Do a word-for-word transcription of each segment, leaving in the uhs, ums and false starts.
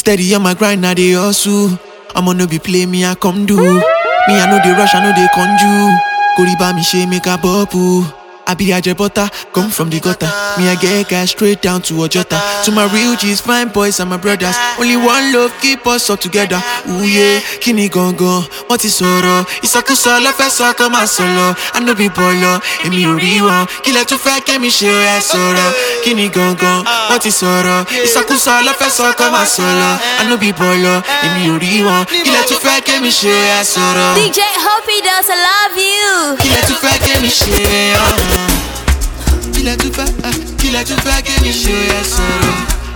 Steady on my grind, now they hustle. I'ma no be play me, I come do. Me, I know they rush, I know they conjure. Koriba me, she make a bubble. I be a butter, come from the gutter. Me, I get cash straight down to Ojota. To my real G's, fine boys and my brothers. Only one love, keep us all together. Ooh yeah, kini gongo, what is sorrow? It's a kusala, fessa, come a solo. I know be bolo, and me uriwa. Kila to fake, me show a solo. Kini gongo, what is sorrow? It's a kusala, fessa, come a solo. I know be bolo, and me uriwa. Kila to fake, me show a solo. D J Hoppy does I love you. Kila to fake, me show. Qu'il a tout fait, qu'il a tout fait, qu'il me show ya solo.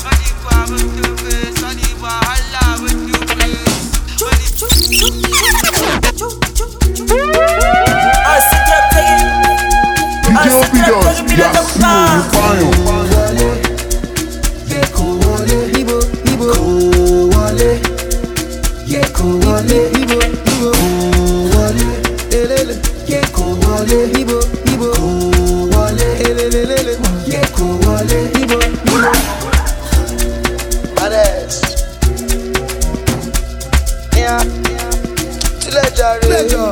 D J Hoppy does, yes, you fire. Yeah, cool wale, nibo, nibo, cool wale. Yeah, cool wale, nibo, nibo, cool wale. Elele, yeah, cool wale, nibo, nibo, cool wale. Elele, yeah, cool wale, nibo, nibo. Badass. Yeah, to let you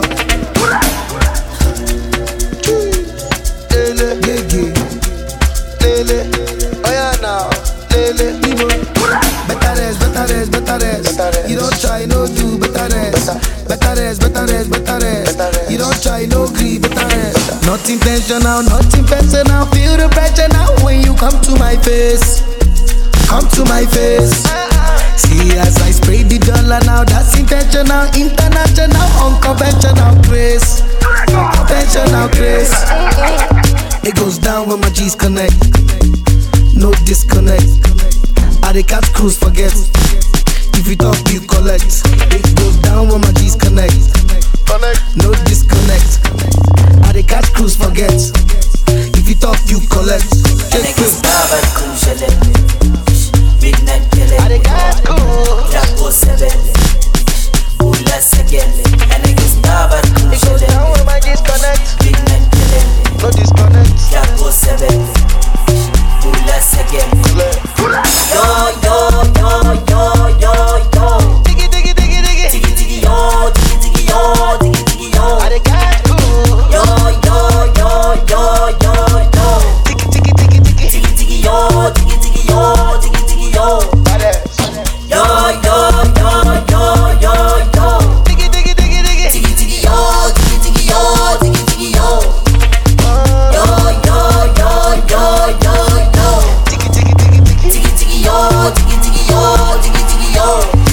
Lele, Lele, Lele, oh yeah now, Lele, Nibo. Better rest, better rest, better rest. You don't try, no do, better rest. Better rest, better rest, better rest. You don't try, no grieve, better rest. Not intentional, not personal. Feel the pressure now when you come to my face. Come to my face. See as I spray the dollar now, that's intentional, international, unconventional grace. Conventional grace. It goes down when my G's connect. No disconnect. I the catch cruise forget. If you talk, you collect. It goes down when my G's connect. No disconnect. I the catch cruise forget. If you talk, you collect. Check this. Midnight killing. I the catch cool. Jago seven. Ula segele. And it goes down when my G's connect. Midnight killing. No disconnect. Jago seven. Ula segele. Yo yo yo yo yo yo. Diggy diggy diggy diggy. Diggy diggy yo. Diggy diggy yo. Diggy diggy yo. I the catch cool. Yo yo yo yo yo yo. Diggy diggy diggy diggy. Diggy diggy yo. Diggy diggy yo. Diggy diggy yo. Yo yo yo yo yo yo. Diggy diggy diggy diggy. Diggy diggy yo. Diggy diggy yo. Diggy diggy yo. Yo yo yo yo yo yo. Diggy diggy diggy diggy. Diggy diggy yo. Diggy diggy yo. Diggy diggy yo.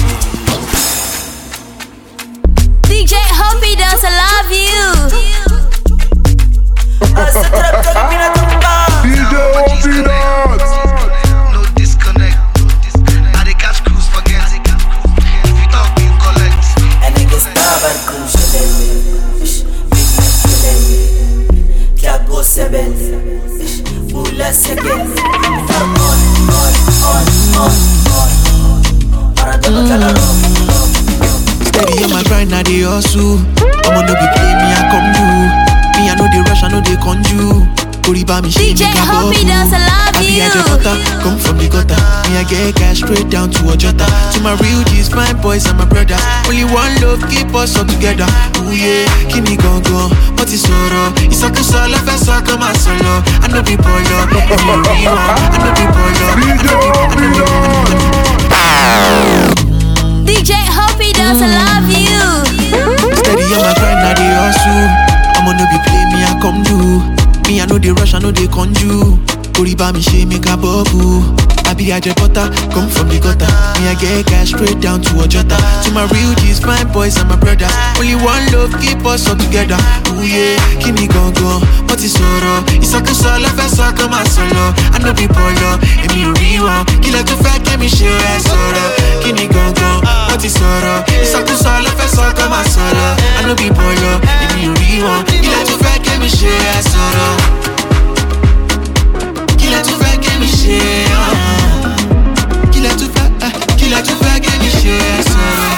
D J Hoppy does I love you. D J Hoppy does. No disconnect. I the catch cruise forget. If you talk, you collect. And it gets covered crucially. Jago seven. Ula segele. On, on, on, on, on. Maradona Calaro. Steady on my grind, now they hustle. I'ma no be play me, I come do. Me, I know they rush, I know they conjure. Koriba me, she D J make a Hoppy bubble. does I love I be you. a butter, come from the gutter. Me, I get cash straight down to Ojota. To my real G's, fine boys and my brothers. Only one love, keep us all together. Ooh yeah, kini gongo, what is sorrow? It's a kusala, fessa, come a solo. I know be bolo, I know be I know be bolo. D J Hoppy does. D J Hoppy does I love you. Steady on my grind, now they hustle. I'ma no be play me, I come do. Me, I know they rush, I know they conjure. Koriba me, she make a bubble. I be a butter, come from the gutter. Me, I get cash straight down to Ojota. To my real G's, fine boys and my brothers. Only one love, keep us all together. Ooh yeah, kini gongo, what is sorrow? It's a kusala, fessa, come a solo. I know be bolo, and me uriwa. Kila to fake, me show a solo. Kini gongo, what is sorrow? It's a kusala, fessa, come a solo. I know be bolo, and me uriwa. Kila to fake, me show a solo. Kila to fake, me show a Kila to fake, kila to fake, me show a solo.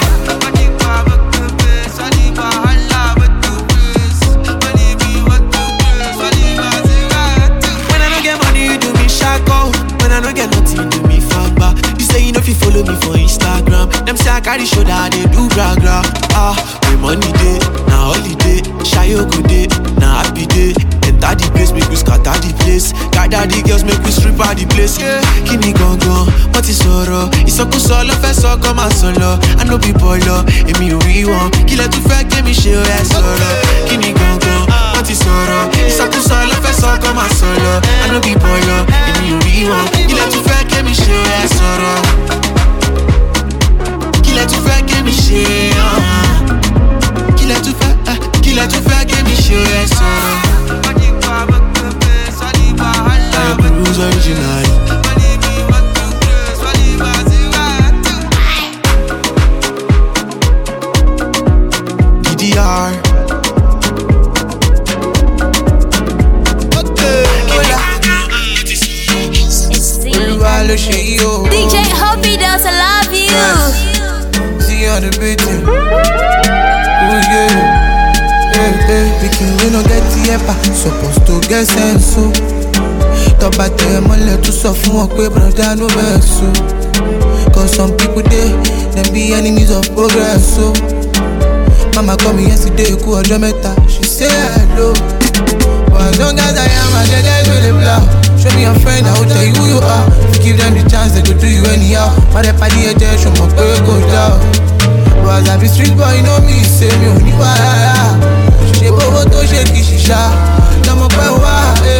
When I don't get money, you do me shackle. When I don't get nothing, you do me fuck back. You say you know if you follow Instagram. Them say I carry shoulder, they do gra gra. Ah, my money day, na holiday. Shayo go day, na happy day. Enter the place, make we scatter the place. Gather the girls, make we strip out the place. Yeah, kini gongon, what is sorrow? Ìsọkúsọ ló fẹ́ sọ kọ́ máa sọ lọ. I no be bọ́lọ̀, èmi ò rí wọn. Kílẹ̀ tún fẹ́ kémi ṣe ó yẹ sọ̀rọ̀. Kini gongon, what is sorrow? Ìsọkúsọ ló fẹ́ sọ kọ́ máa sọ lọ. I no be bọ́lọ̀, èmi ò rí wọn. Kílẹ̀ tún fẹ́ kémi ṣe ó yẹ sọ̀rọ̀. Kílẹ̀ tún fẹ́ kémi ṣe ó. Kílẹ̀ tún fẹ́, kílẹ̀ tún fẹ́ kémi ṣe ó yẹ sọ̀rọ̀. Bruise original. D D R. D J Hoppy does I love you. See on the beating. Oh yeah. Hey, hey, pikin we no get the epa, supposed to get sense so. Tọ́ba tẹ mọ́lẹ̀ tún sọ fún wọn pé brother no vex so. Cause some people dey, them be enemies of progress so. Mama call me yesterday, kú ọjọ́ mẹ́ta, she say hello. But as long as I am, I just will blow. Show me your friend, I will tell you who you are. If you give them the chance, they go do you anyhow. But if I did it, show my girl go down. But as I be street boy, you know me, say me only why. She bobo to shake shisha. Lọ́mọ pẹ́ wá,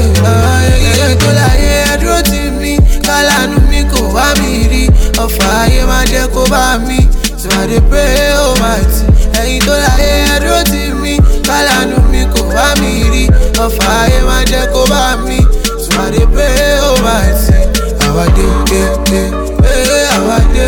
iye tó láyé dúró tì mí. Kálánú mi kò wá mi rí. Ọ̀fà ayé máa jẹ́ kó bá mi. So I dey pray Almighty. Ẹ̀yin tó láyé dúró tì mí. Kálánú mi kò wá mi rí. Ọ̀fà ayé máa jẹ́ kó bá mi. So I dey pray Almighty. Àwa dé, eh, eh, eh, àwa dé.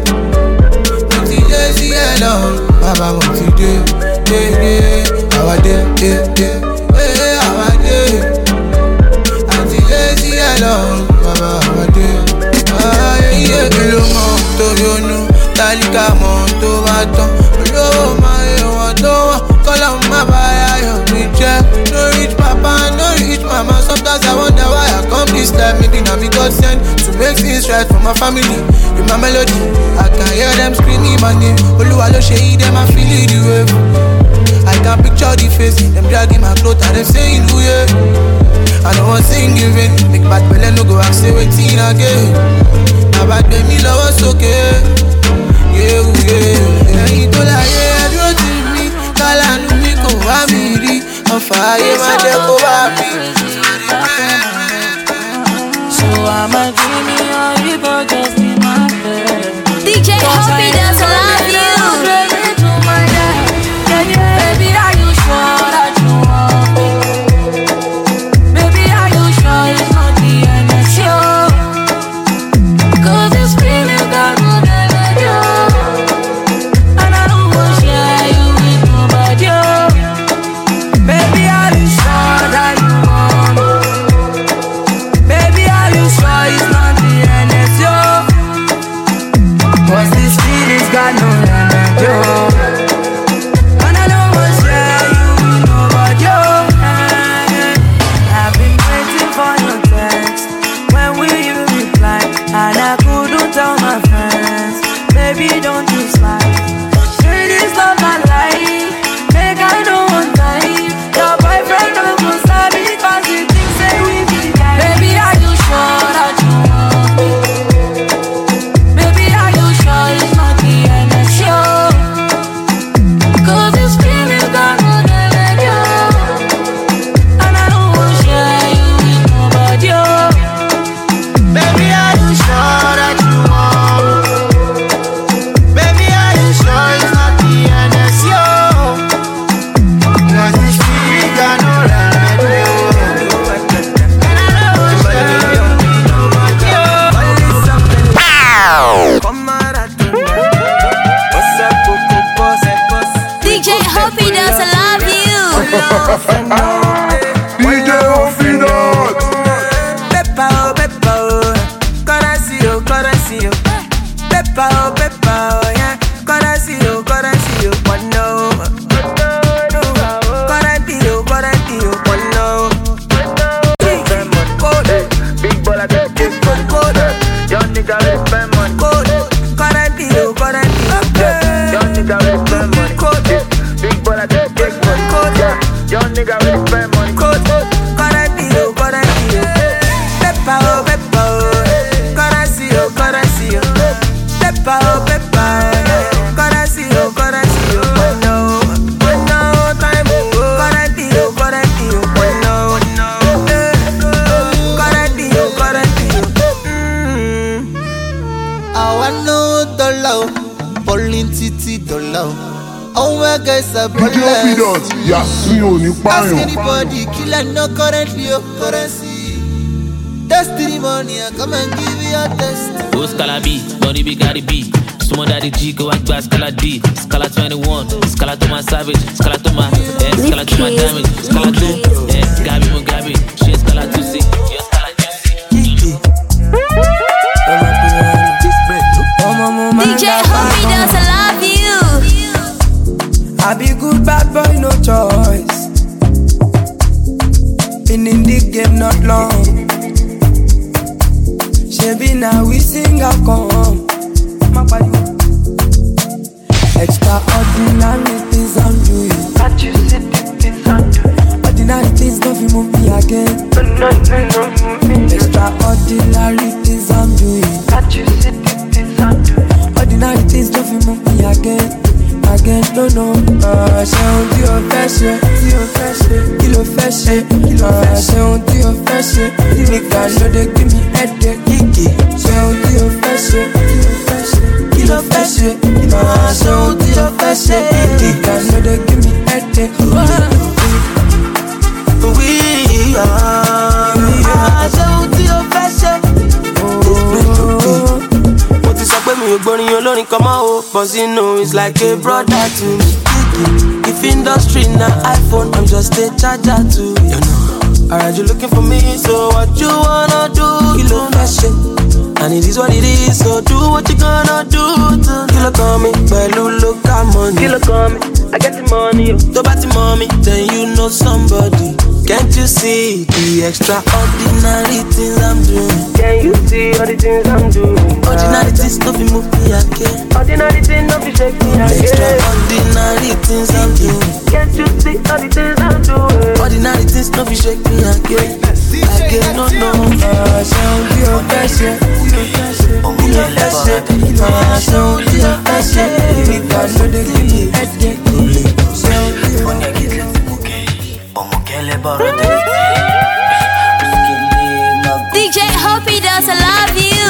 Mo ti dé sí ẹ̀ lọ, bàbá mo ti dé, eh, eh, àwa dé, eh, eh. Hey, how I did. Auntie lazy alone, Baba, how I did. Ah, yeah, kilo mo to yonu, talika mo to baton. Olowo ma e won to wa, kola ma ba ya yo mi je. No rich papa, no rich mama. Sometimes I wonder why I come this life. Maybe now me God sent to make things right for my family. With my melody, I can hear them screaming my name. Oluwa lo shey them, I feel it the wave. I can picture the face, them dragging my clothes and them saying, ooh yeah. I don't want sing giving, make bad belly no go and say waiting again. Now bad baby love us okay, yeah, ooh yeah. Ẹ̀yin tó láyé dúró tì mí, kálánú mi kò wá mi rí. Ọ̀fà ayé máa jẹ́ kó bá mi. So I'ma give me all you go just be my friend. D J Hoppy does I love you. Baby, are you sure that you want me? Baby, are you sure it's not the end of you? Cause this feeling got no energy. And I don't want to share you with nobody. Baby, are you sure that you want me? Baby, are you sure it's not the end of you? Cause this feeling's got no energy. And I couldn't tell my friends, baby, don't you slide. Say this love my life, make I know one time. Your boyfriend don't go sorry, cause he thinks say we be like. Baby, are you sure that you want me? Baby, are you sure it's not the end of show? Cause this feeling got no energy. And I don't want to share you with nobody. Baby, are you sure that you want me? Baby, are you sure it's not the end of you? Cause this feeling got no remedy. And I know it's you nobody. Only something come on at the what's up, Coco, boss, boss. D J Hoppy does I love you. D J Hoppy does. Peppa, oh, Peppa, oh. Currency, oh, currency, oh. Peppa, oh, Peppa, oh, yeah. Currency, oh, currency, oh. One no. Currency, oh, currency, oh. One no. Code. Big baller, big code. Young nigga, big man. Code. Currency, nigga will spend money. Code, currency, oh, currency, oh. Pepper, oh, pepper, oh. Currency, oh, currency, oh. Pepper, oh, pepper, oh. Currency, oh, currency, oh. No, no time, oh. Currency, oh, currency, oh. No, no. Currency, oh, currency, oh. I wanna dollar, Pauline Titi dollar. Oh my guys are D J Opidot, Yasin oni Ask payan. anybody, killer no currently your currency. Destiny money, I come and give you a test. Oh, Scala B, Donny B, Cardi B. Sumo Daddy G, go back to Scala D. Scala twenty-one, Scala to my savage, Scala to my, eh, Scala to my damage, Scala to, eh, Gabi mo Gabi, she Scala to see, you Scala to see. D J Opidot, I love you. I be good bad boy, no choice. Been in the game not long. Shebi now we sing a come. Extraordinary things I'm doing. But you see the things I'm doing. Ordinary things don't fi move me again. But nothing don't move me. Extraordinary things I'm doing. But you see the things I'm doing. Ordinary things don't fi move me again. Again, no, no. Ah, ṣe ohun tí o fẹ́ ṣe, tí o fẹ́ ṣe, kí ló fẹ́ ṣe, kí ló fẹ́ ṣe ohun tí o fẹ́ ṣe, nìkà ló dé give me headache, kìkì. Ṣe ohun tí o fẹ́ ṣe, tí o fẹ́ ṣe, kí ló fẹ́ ṣe, ah, ṣe ohun tí o fẹ́ ṣe, nìkà ló dé give me headache. We are, ṣe ohun tí o fẹ́ ṣe. Mo ti sọ pé mi ò gbórin olórin kan mọ́ o, but you know it's like a brother to me. If industry na iPhone, I'm just a charger to you know. Alright, you looking for me, so what you wanna do? Kilo fashion, and it is what it is. So do what you gonna do to Kilo come pẹ̀lú local money. Kilo come, I get the money. Tó bá ti mọ̀ mi, then you know somebody. Can't you see the extraordinary things I'm doing? Can you see all the things I'm doing? Ordinary things no be move me again. Ordinary things no be shake me again. Extraordinary things I'm doing. Can't you see all the things I'm doing? Ordinary things no be shake me again. Again, no, no. Ah, ṣe ohun tí o fẹ́ ṣe, tí o fẹ́ ṣe, kí ló fẹ́ ṣe, ah, ṣe ohun tí o fẹ́ ṣe, nìkà ló dé give me headache. Ṣe ohun tí o fẹ́ ṣe. D J Opidot, I love you.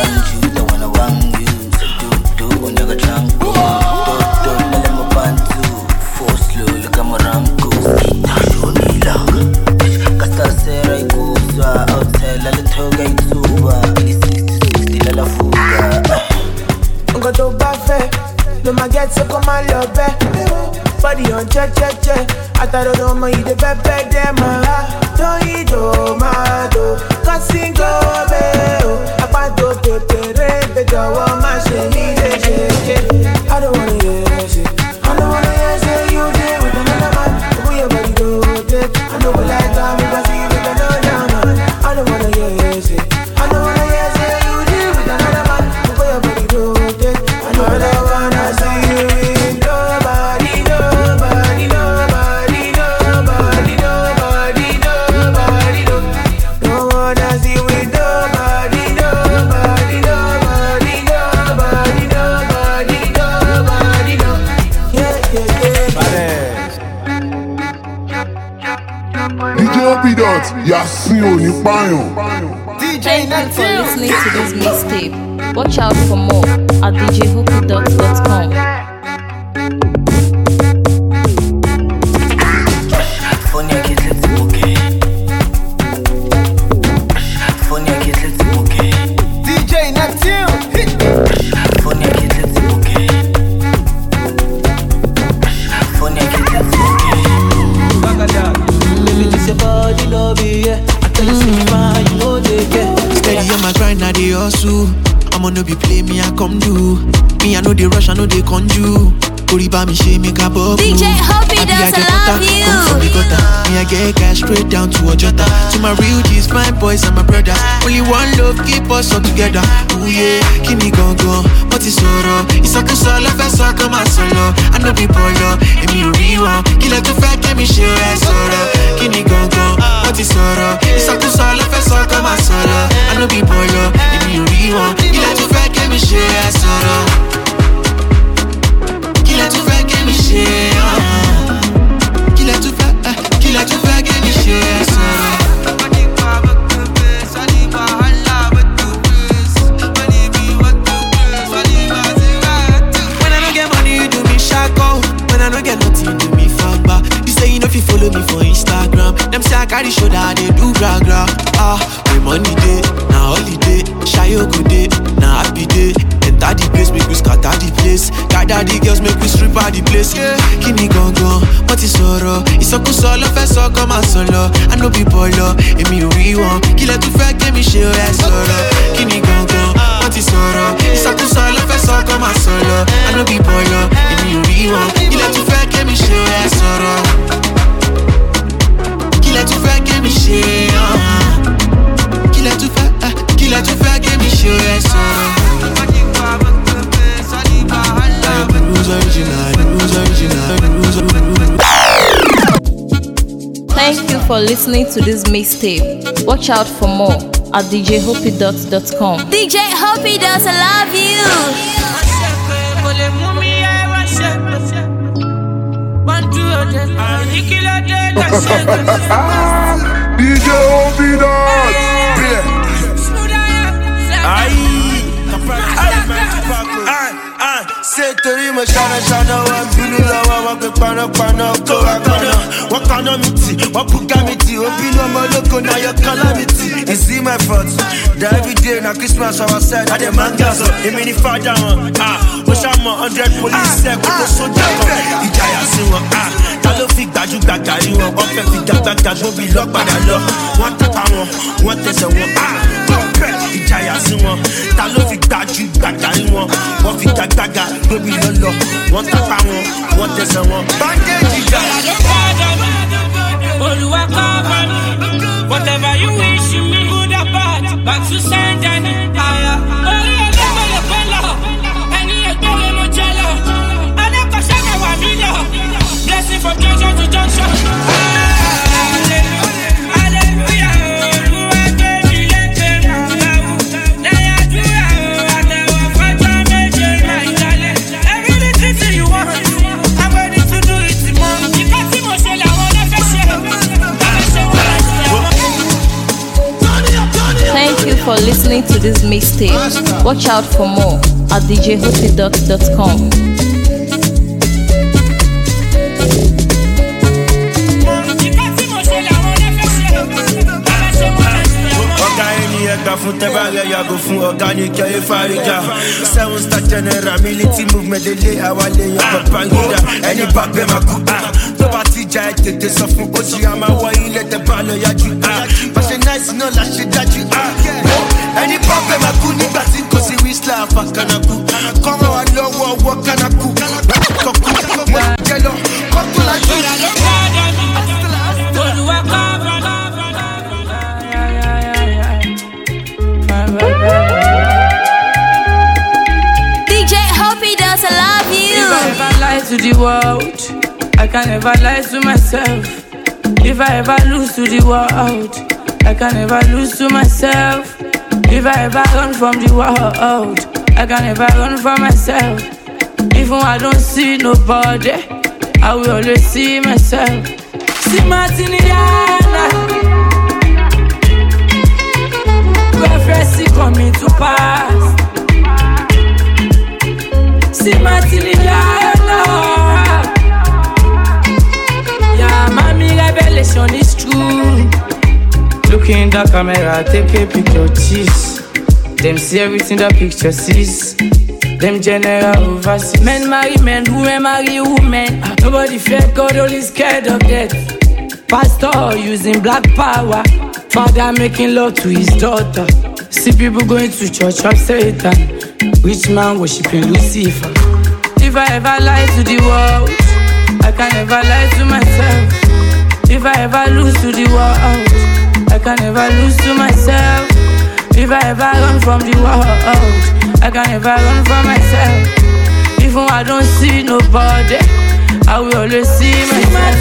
Nǹkan tó bá fẹ́ ló máa get so kó máa lọ bẹ́. Body on check check check. Àtàrọ̀dọ̀ ọmọ yìí dé pẹ́pẹ́ dé máa. Tóyìn tó máa tó. Kọ́sí kó bẹ́ẹ̀ o. Àpàtó pépéré pé jọ̀wọ́ má ṣe mí lè ṣe ṣe. I don't wanna hear shit. I don't wanna hear say you dey with another man. Open your body go dey. I know we like that, we gon' see you with another man. I don't wanna hear shit. I don't wanna hear say you dey with another man. Open your body go dey. I know I don't wanna see you with nobody, nobody, nobody, nobody, nobody, nobody, no. Don't wanna see you with nobody, nobody, nobody, nobody, nobody, nobody, no. Yeah, yeah, yeah. D J Opidot, Yasin oni payan. Thank you for listening to this mixtape. Watch out for more at d j opidot dot com. D J Neptune. Baby, this your body, no be yeah. I tell you, see fine, you know they get. Steady on my grind, now they hustle. I'ma no be play me, I come do. Me, I know they rush, I know they conjure. Koriba mi she make a bubble. D J Hoppy does love you. Come from the gutter. Me I get cash straight down to Ojota. To my real G's, fine boys and my brothers. Only one love keep us all together. Ooh yeah, kini gongo, what is sorrow? It's a kusa love and so come and solo. I know people love, and me real. Kill it to fat, get me share and sorrow. Kini gongo, what is sorrow? It's a kusa love and so come and solo. I know people love, and me real. Kill it to fat, get me share and sorrow. Kill it to fat, get me share. Kill it to fat, kill it to fat, get me share and sorrow. I don't get nothing to me fuck back. You say you know if you follow me for Instagram. Them say I carry shoulder, they do gra gra. Ah, my money day, now holiday. Shy go day, now happy day. Enter the place, make we scatter the place. Gather the girls, make we strip out the place. Yeah, kini gongo, what is sorrow? It's a good solo, first so come and solo. I know people love, and me real. Kill it to fact, get me share and sorrow. Kini gongo, what is sorrow? It's a good solo, first so come and solo. I know people love, and me real. Kill it to fact, get me share and sorrow. Kill it to fact, get me share. Kill it to fact, kill it to fact, get me share and sorrow. Thank you for listening to this mixtape. Watch out for more at d j hoppy dot com. D J Hoppy does love you. D J Hoppy does. Say to him, shana shana, one billion, one big pana pana, go agana. What kind of meaty, what pugamity, open no more look on your calamity. You see my thoughts, that every day na Christmas I was said, I the manga so, he made the father one. Ah, wish I'm a hundred police, say, go to soldier, he die as you want. Ah, talo fi gbaju gbagari wọn, wọn fẹ́ fi gbagbaga gbóbi lọ́gbàdà lọ. Wọ́n tẹ́pa wọn, wọ́n tẹ̀sẹ̀ wọn. Ah, wọ́n fẹ́ ìjayà sí wọn, talo fi gbaju gbagari wọn, wọ́n fi gbagbaga gbóbi lọ́lọ́. Wọ́n tẹ́pa wọn, wọ́n tẹ̀sẹ̀ wọn. Bandage ìjà. Olúwa cover me, whatever you wish me, good or bad, back to send any higher. Orí ẹgbẹ́ lè pẹ́ lọ, ẹni ẹgbẹ́ lè mo jẹ lọ. Adékọ̀ṣẹ́ mẹ́wàá mi lọ, blessing from junction to junction. Thank you for listening to this mixtape. Watch out for more at d j hoppy dot com. Fún tẹ́bàrẹ̀ yàgò fún organic ẹ̀yẹ fàrígà. Seven star general military movement lélẹ̀ àwa lèyàn pẹ̀pà yíyá. Ẹni bá bẹ́ẹ̀ máa kú. Tó bá ti jà ẹ̀ tètè sọ fún oṣù àmà wọ ilẹ̀ tẹ̀ bá lọ yájú. Bàṣẹ náìsì náà la ṣe dájú. Ẹni bá bẹ́ẹ̀ máa kú nígbà tí kò sí wíṣílà àfàkànàkú. Kọ́mọ wa lọ́wọ́ ọwọ́ kánákú. Kọ̀kú mo jẹ lọ, kọ́kú lájú. D J Hoppy does love you. If I ever lie to the world, I can never lie to myself. If I ever lose to the world, I can never lose to myself. If I ever run from the world, I can never run from myself. Even when I don't see nobody, I will always see myself. See Martiniana, prophecy coming to pass. See Martiniana, yeah, mommy revelation is true. Look in the camera, take a picture, cheese. Them see everything the picture sees. Them general overseas. Men marry men, women marry women. Nobody fear God, only scared of death. Pastor using black power. Father making love to his daughter. See people going to church of Satan. Rich man worshiping Lucifer. If If I ever lie to the world, I can never lie to myself. If I ever lose to the world, I can never lose to myself. If I ever run from the world, I can never run from myself. Even I don't see nobody, I will always see myself.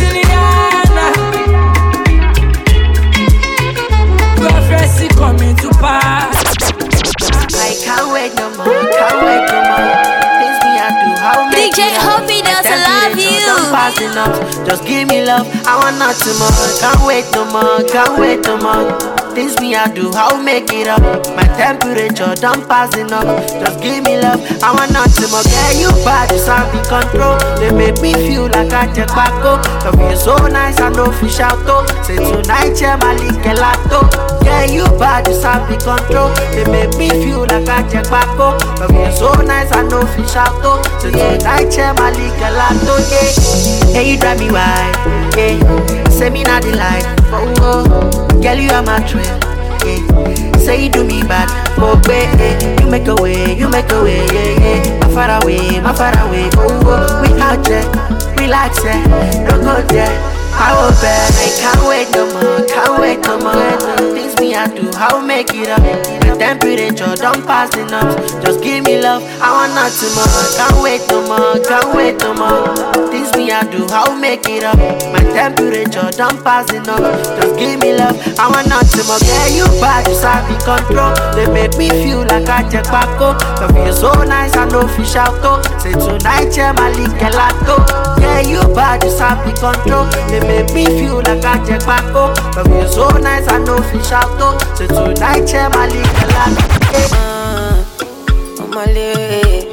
Prophecy coming to pass. I can't wait no more, can't wait no more. Things me I do, how D J Hobby does love you. I'm passing up, just give me love. I want nothing more. Can't wait no more, can't wait no more. Things me I do, how make it up. My temperature done passing up. Just give me love, I want nothing more. Girl, you bad, you sound in control. They make me feel like I take back up. Love you so nice, I know fish out though. Say tonight, yeah, my lick gelato. Yeah, you bad, you sound in control. They make me feel like I take back up. Love you so nice, I know fish out though. Say tonight, yeah, my lick gelato. Yeah, hey, you drive me wild. Yeah, say me not the light. Oh, oh. Girl, you are my trail, yeah. Say you do me bad, oh baby. You make a way, you make a way, yeah, yeah. My far away, my far away, oh, oh. We out there, relax, yeah. Don't go there, I will bet. I can't wait no more, can't wait no more. Things me I do, how make it up. The temperature don't pass enough. Just give me love, I want nothing more. Can't wait no more, can't wait no more. Things me I do, how make it up. My temperature don't pass enough. Just give me love, I want nothing more. Yeah, you bad, you sabi control. They make me feel like I take back up. Love you so nice, I know fish out though. Say tonight, yeah, my lick gelato. Yeah, you bad, you sabi control. They make me feel like I take back up. Love you so nice, I know fish out though. Say tonight, yeah, my lick gelato. Yeah. Uh, on my leg.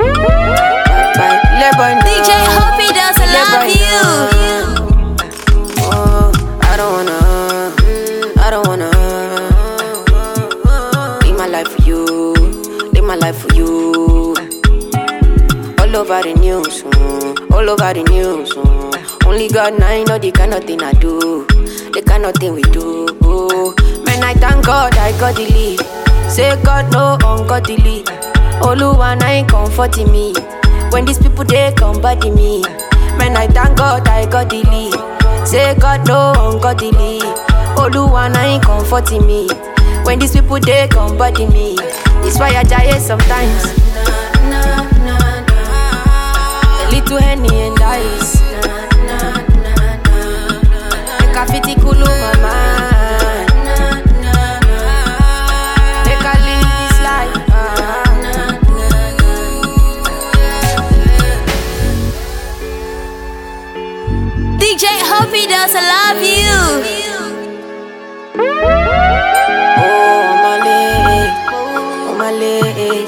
D J Hobby does love you. Oh, I don't wanna, I don't wanna live my life for you, live my life for you. All over the news, mm, all over the news. Mm. Only God and I know the kind of thing I do, the kind of thing we do. Man, I thank God I got the lead. Say God no ungodly. Oluwa I ain't comforting me. When these people they come body me. Man, I thank God I got the lead. Say God no ungodly. Oluwa I ain't comforting me. When these people they come body me. This why I die sometimes. A little Henny and ice. Make a fitty cool my mind. Make a live this life. D J Hobby does love you. Oh, my leg, oh, my leg.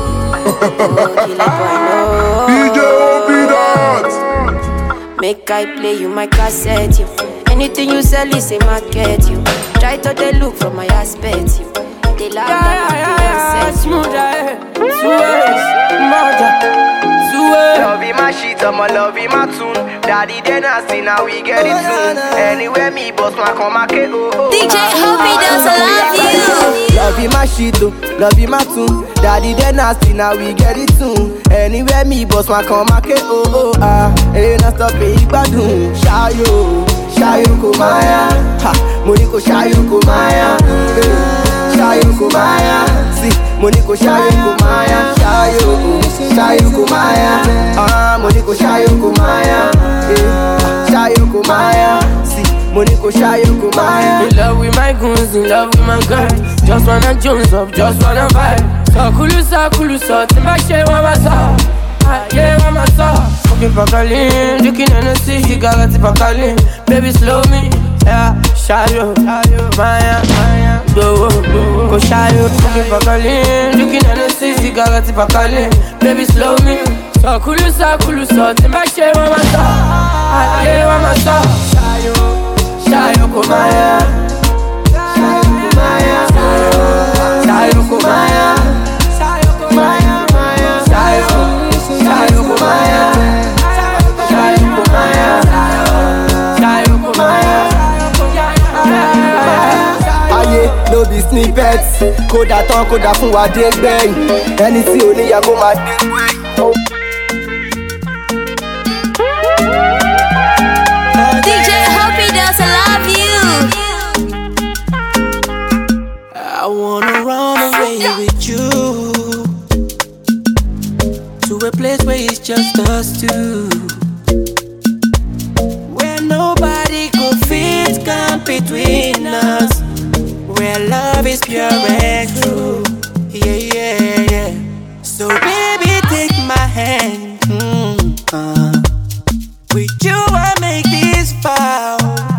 D J Hobby that. Make I play you my cassette, you. Anything you sell is a market, you. Try to they look from my aspect, you. They laugh Yeah, yeah, yeah, yeah. Smooth, yeah. Suez, murder. Suez. Love in my shit, I'ma love in my tune. Daddy then I see now we get it soon. Anywhere me boss my come my K O O. D J Hobby does love you. Love in my shit, oh, love in my tune. Daddy then I see now we get it soon. Anywhere me boss my come my K O O. Ah, ain't not stop it, badun. Shayo, shayo kumaya. Ha, moniko shayo kumaya. Shayo kumaya. See, moniko shayo kumaya. Shayo, shayo kumaya. Ah, moniko shayo kumaya. Shayo kumaya. See, moniko shayo kumaya. In love with my goons, in love with my girl. Just wanna jones up, just wanna vibe. So kulu sa, kulu sa, timba she wama sa. Yeah, wama sa. Smoking Pacalin, drinking Hennessy, cigarette Pacalin. Baby slow me, yeah. Shayo, Maya, go, go Shayo. Smoking Pacalin, drinking Hennessy, cigarette Pacalin. Baby slow me. So kulu sa, kulu sa, timba she wama sa. Yeah, wama sa. Shayo, Shayo kumaya. Shayo kumaya. Shayo kumaya. Shayo kumaya. Shayo, Shayo kumaya. Shayo kumaya. Shayo kumaya. Aye, no be snippets. Kódà tán, kódà fún wa dé gbẹ̀yìn. Ẹni tí ò níyà kó máa dé gbẹ̀yìn. just us two. Where nobody could fit come between us. Where love is pure and true. Yeah, yeah, yeah. So baby, take my hand. Mm, uh. With you I make this vow.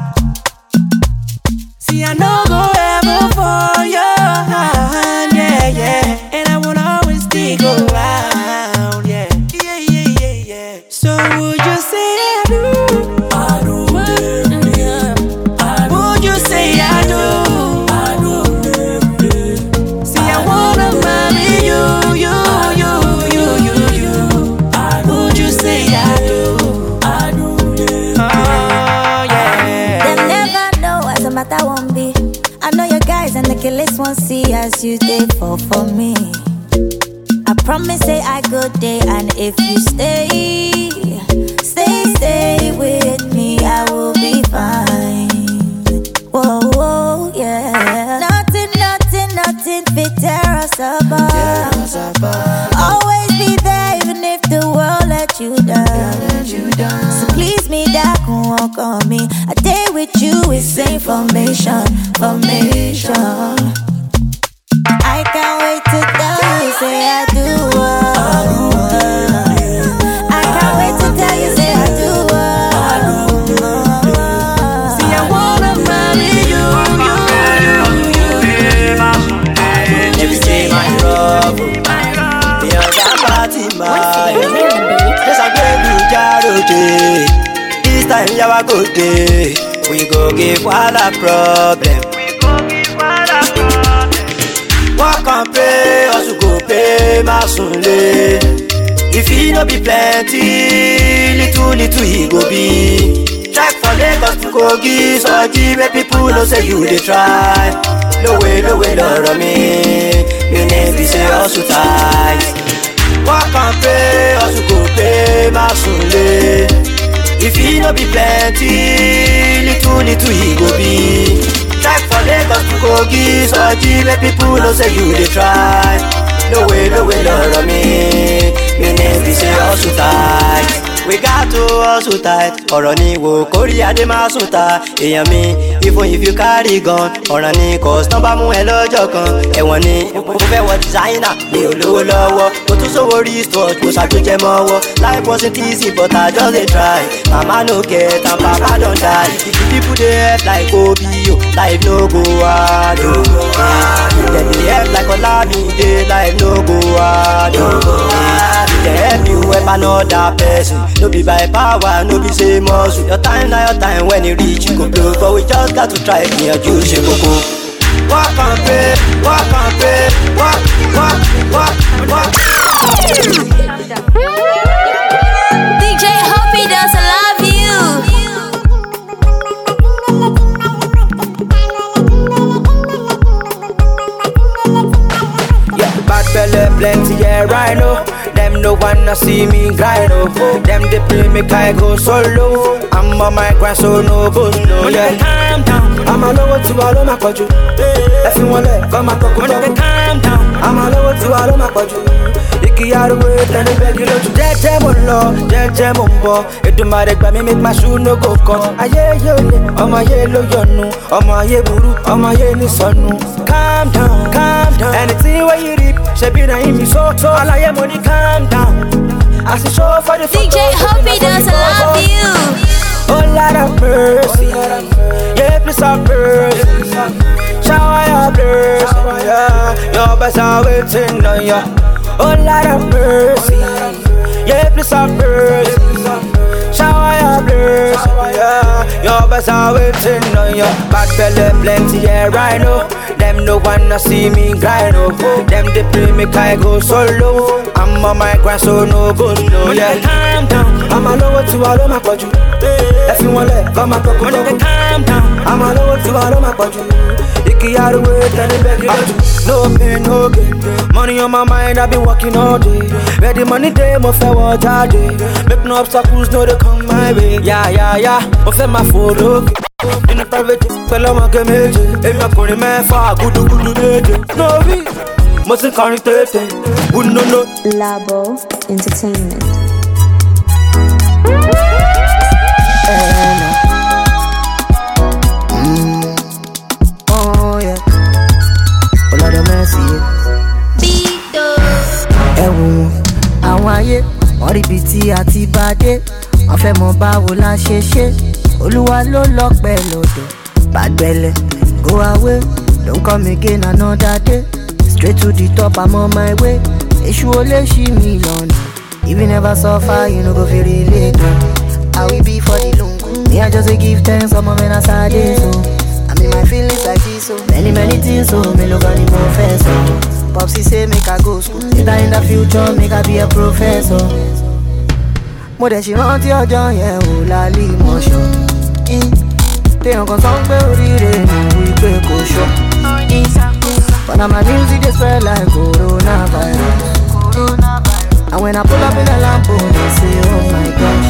See, I know go ever for your hand, yeah, yeah. And I won't always stick around, yeah, yeah, yeah, yeah, yeah. So would you say I do? I do, yeah. I do. Would you say I do? I do. See, I wanna marry you, you, you, you, you, you. I do. Would you say I do? I do, oh, yeah. They'll never know as a matter won't be. I know your guys and the killers won't see as you did fall for me. I promise say I go day, and if you stay, stay, stay with me, I will be fine. Whoa, whoa, yeah. Nothing, nothing, nothing fit tear us apart. Always be there even if the world let you down. So please me, that can walk on me. A day with you is information, formation. I can't wait to tell you, say I do. Oh, oh. I can't wait to tell you, say I do. Oh, oh. See, I wanna marry you, you, you, you. Every day my love, the other party my. Yes, I gave you charity. This time you are good day. We go give all a problem. Walk and pray, also go pay my sunday. If he no be plenty, little little he go be. Check for Lagos to Kogi, so give me people no say you dey try. No way, no way, love me. You name be say also tight. Walk and pray, also go pay my sunday. If he no be plenty, little little he go be. Check for Lagos to Kogi, so give me people no say you dey try. No way, no way, love me. Me name be say also tight. We got to hustle tight. Ọ̀rọ̀ ni wo kórí adé máa sùn ta. Èèyàn mi, even if you carry gun. Ọ̀rọ̀ ni cause tán bá mú ẹ lọ́jọ́ kan. Ẹ̀wọ̀n ni mo fẹ́ wọ designer. Mi ò lówó lọ́wọ́. Mo tún sówó wristwatch, mo ṣàgbéjẹ mọ́wọ́. Life wasn't easy but I just dey try. Mama no get and papa don die. If the people dey help like Obi o, life no go hard o. Dem dey help like Olamide, life no go hard o. Dem help you help another person. No be by power, no be say muscle. Your time na your time, when it reach you go blow. But we just got to try, me and you ṣe koko. Walk and pray, walk and pray, walk, walk, walk, walk. D J Hoppy does love you. Yeah, bad belly plenty, yeah, I know. Them no wanna see me grind, oh. Them they play me I go solo. I'm on my grind, so no go slow, yeah. Calm down. I'm a lower to all of my quadru. If you want to come up, calm down. I'm a lower to all of my quadru. Iki yaruwe, then they beg you to jeje molo, jeje mumbo. It do my reg, but me make my shoe no go come. Aye yo ye, oma ye lo yonu, oma ye buru, oma ye ni sonu. Calm down, calm down. Anything where you reap, she be na in me so so. All I am money, calm down. As you show for the D J Hoppy does love you. Oh Lord of mercy, yeah please have mercy. Shower your blessing, yeah. Your best are waiting on ya. Oh Lord of mercy, yeah please have mercy. Shower your blessing, yeah. Your best are waiting on ya. Bad belly plenty, yeah I know. Them no wanna see me grind, oh. Them they play me I go solo. I'm on my grind, so no go slow, yeah. Calm down. I'm a lower to all of my quadru. If you want to come up, calm down. I'm a lower to all of my quadru. Iki yaruwe, then they beg you to. No pain, no gain. Money on my mind, I be working all day. Where the money day, mo fe water day. Make no obstacles, no they come my way. Yeah, yeah, yeah. Mo fe my photo. In the private, fellow my game age. If I call him a far, good, good, good. No be. Mustn't carry thirty. Wouldn't know. Labo Entertainment. wọ́n rí ibi tí a ti bá dé. Wọ́n fẹ́ mọ báwo la ṣe ṣe. Olúwa ló lọ́pẹ́ lọ́dọ̀. Bàgbẹ́lẹ̀, go away. Don't come again another day. Straight to the top, I'm on my way. Èṣù ò lè ṣí mi lọ́nà. If you never suffer, you no go feel it later. I will be for the lungu. Me, I just dey give thanks for my men as I dey so. I mean my feelings like this so. Many, many things so. Me look at the professor. Popsy say make I go school. Later in the future, make I be a professor. Mo dẹ̀ ṣe rántí ọjọ́ yẹn ò lálẹ́ ìmọ̀ṣọ́. Téèyàn kan sọ pé oríire mi wípé kò ṣọ́. But now my music dey spread like coronavirus. And when I pull up in the Lambo, they say, oh my gosh.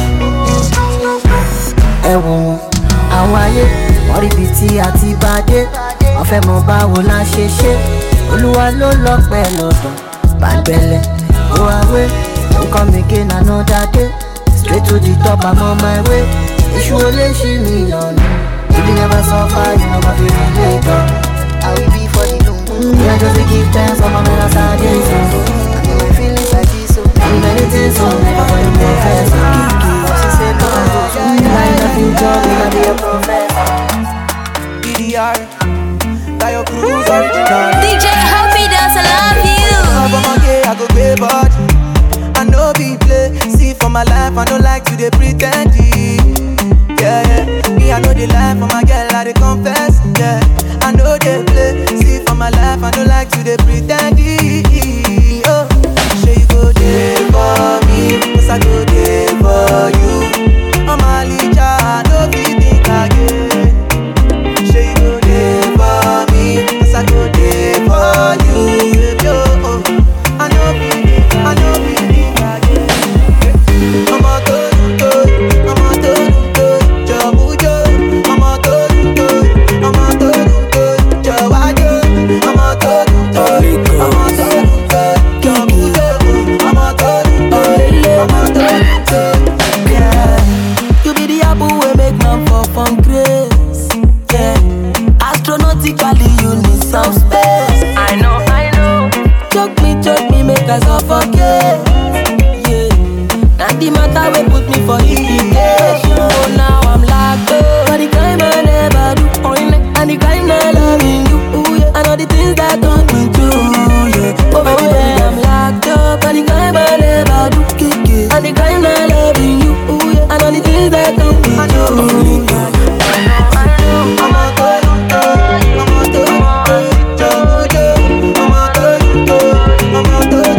Ẹ wò wọ́n, àwọn ayé, wọ́n rí ibi tí a ti bá dé. Wọ́n fẹ́ mọ báwo la ṣe ṣe. Olúwa ló lọ́pẹ́ lọ́dọ̀. Bàgbẹ́lẹ̀, go away. Don't come again another day. Straight to the top, I'm on my way. Èṣù ò lè ṣí mi lọ́nà. If you never suffer, you no go feel it later. I will be for the lungu. Me, I just dey give thanks for my men as I dey so. I mean my feelings like this so. Many, many things so. Never for the professor. She said no, I go to in the future, me I be a professor. D D R, Tayo Cruz original. D J Hoppy does I love you. I'm okay, I go pay but I know be play. See for my life, I don't like to dey pretend. Yeah, yeah. Me, I know the life for my girl, I dey confess. Yeah, I know they play. See for my life, I don't like to dey pretend. Oh, say you go there for me, cause I go there for you. I'm a licha, I know be think again. Say you go there for me, cause I go there for you. Baby, oh, I know be, I know be think again. I'm a go, go, I'm a go, go, jamu jo. I'm a go, go, I'm a go, go, jawajo. I'm a go, go, I'm a go, go, jamu jo. I'm a go, go, I'm a go, go, yeah. You be the apple we make man fall from grace, yeah. Astronomically you need some space. I know, I know. Choke me, choke me, make us suffocate. And the matter will put me for implication. Oh, now I'm locked up. But the crime I never do. And the crime I loving you. Ooh, yeah. I know the things that don't me through. Yeah. Oh, baby, baby, I'm locked up. But the crime I never do. And the crime I loving you. Ooh, yeah. I know the things that don't me through. I'm a good, I'm a good, I'm a good, I'm a good.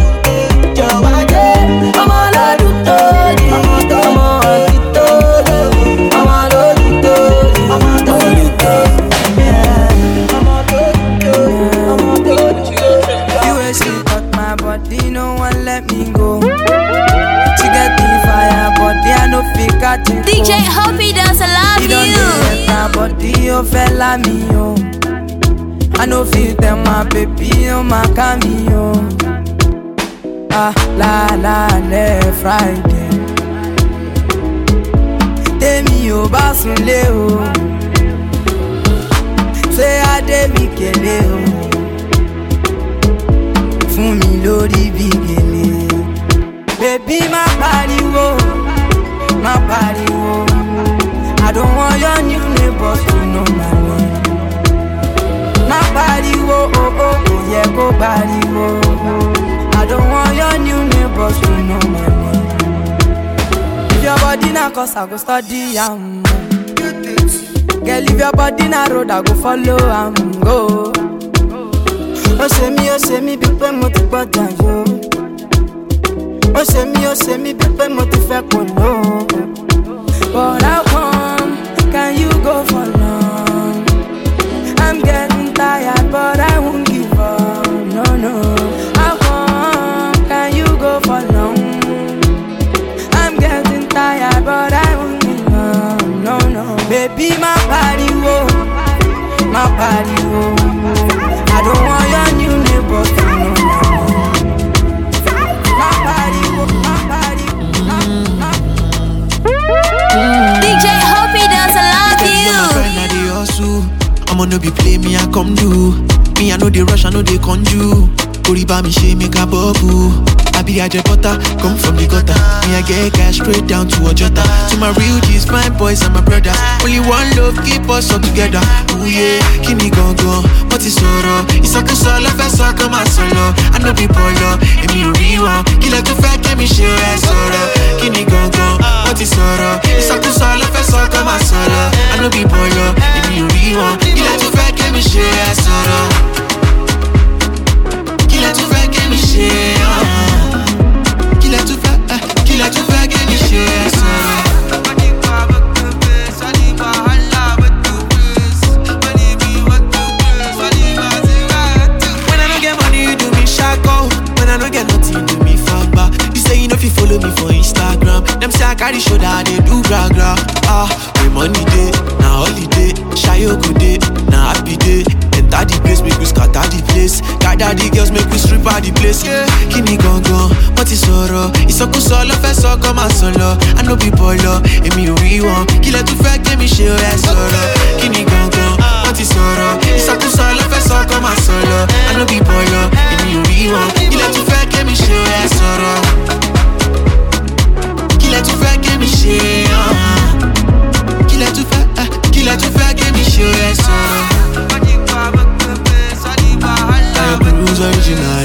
D J Hoppy does I love you. You body you fella me yo. I know feel them my baby on my cameo. Ah la la le Friday. Temi o basunle o. Say I de mi kele o. Fún mi lórí bí gèlè. Baby má pariwo. My body, oh. I don't want your new neighbors to know my name. My body, oh, oh, oh, oh, yeah, go body, oh. I don't want your new neighbors to know my name. If your body na cause I go study, I'm girl, if your body na road, I go follow, I'm go. Oh, say me, oh, say me, people multi-body, yo. Oh, say me, oh, say me, people motivate for no. But how come, can you go for long? I'm getting tired, but I won't give up, no, no. How come, can you go for long? I'm getting tired, but I won't give up, no, no. Baby, my body, oh, my body, oh. I don't want your new neighbors to know now. D J Hoppy does I love you. I'ma no be play me I come do. Me I know the rush I know they conjure. Kori ba mi she make a bubble. I be a butter, come from the gutter. Me I get cash straight down to a jota. To my real G's, fine boys and my brothers. Only one love keep us all together. Ooh yeah, kini gongo, what is sorrow? It's a kusa love and so come and solo. I know people love, and me real. Kila to fact, get me share and sorrow. Kini gongo, what is sorrow? It's a kusa love and so come and solo. I know people love, and me real. Kila to fact, get me share and sorrow. Kila to fact, get me share. Kila to fact, kila to fact, get me share sorrow. When I don't get nothing, do me fuck back. You say you know if you follow me for Instagram. Them say I carry show that they do gra gra. Ah, my money day, now holiday. Shy go day, now happy day. Enter the place, make we scatter the place. Gather the girls, make we strip out the place. Yeah, kini gong gong, what is sorrow? It's a cool solo, first so come and solo. I know people love, and me we want. Kill it to fact, get me share yeah, sorrow. Kini gong gong, what is sorrow? It's a cool solo, first so come and solo. I know people love, and me we want. Kill it to fact, get me share yeah, sorrow. Kill it to fact, get me share. Kill it to fact, kill it to fact, get me share yeah, sorrow. Cruise original.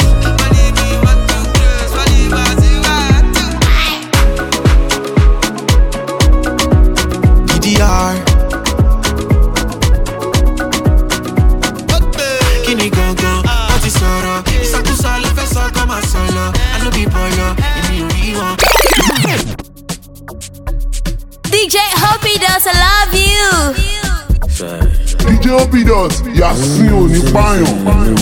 D D R. Kini gongo, what is sorrow? It's a kusa love so come and solo. I know be polo, and me we want. D J Hoppy does I love you. D J Hoppy does, Yasin Onipayan.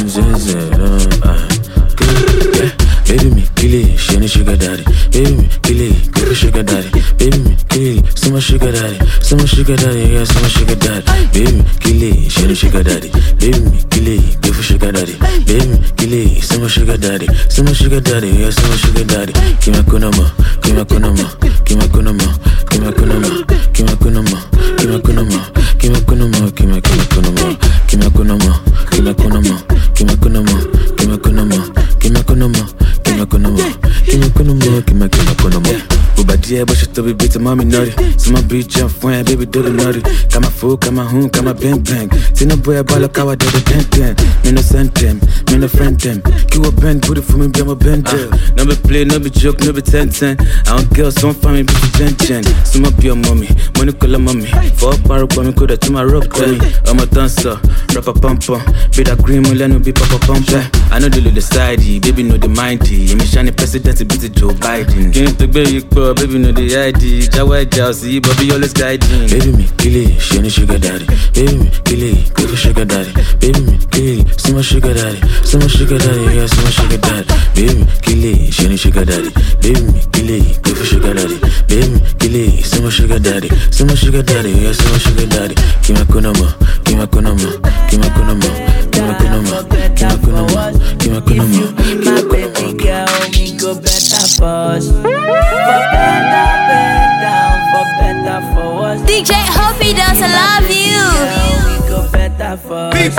Baby me, kill it, she ain't sugar daddy. Baby me, kill it, give a sugar daddy. Baby me, kill it, so much sugar daddy. So much sugar daddy, yeah, so much sugar daddy. Baby me, kill it, she ain't sugar daddy. Baby me, kill it, give a sugar daddy. Baby me, kill it, so much sugar daddy. So much sugar daddy, yeah, so much sugar daddy. Give me a kunama, give me a kunama, give me a kunama, give me a kunama, give me a kunama, give me a kunama, give me a kunama, give me a kunama, give me a kunama, give me a kunama, give me a kunama, give me a kunama, give me a kunama, give me a kunama. Kima kunama, kima kunama, kima kima kunama. Ubadia but she to be beat mommy naughty. So my bitch jump fine, baby do the naughty. Kama fool, kama hoon, kama bang bang. Tina boy a ball kawa do the dent dent. Me no send them, me no friend them. Kill a bend, put it for me, be my bend. No be play, no be joke, no be ten ten. I don't girls, so I'm family, be gen gen. So my be your mommy, money call a mommy. For a bar up, me coulda to my rock me. I'm a dancer, rapper pumper. Be that green, me let no be papa pumper. I know the little sidey, baby know the mindy. Yeah, me shiny president, be the Joe Biden. Can't take baby, baby know the I D. Jawa Jowsy, Bobby always guiding. Baby me, kill it, she ain't sugar daddy. Baby me, kill it, give a sugar daddy. Baby me, kill it, so much sugar daddy. So much sugar daddy, yeah, so much sugar daddy. Baby me, kill it, she ain't sugar daddy. Baby me, kill it, give a sugar daddy. Baby me, kill it, so much sugar daddy. So much sugar daddy, yeah, so much sugar daddy. Give me a kunama, give me a kunama, give me a kunama, give me a kunama, give me a kunama, give me a kunama. If you be my baby girl, me go better for us. For better, better, for better for us. D J Hoppy does I love you. We go better for us.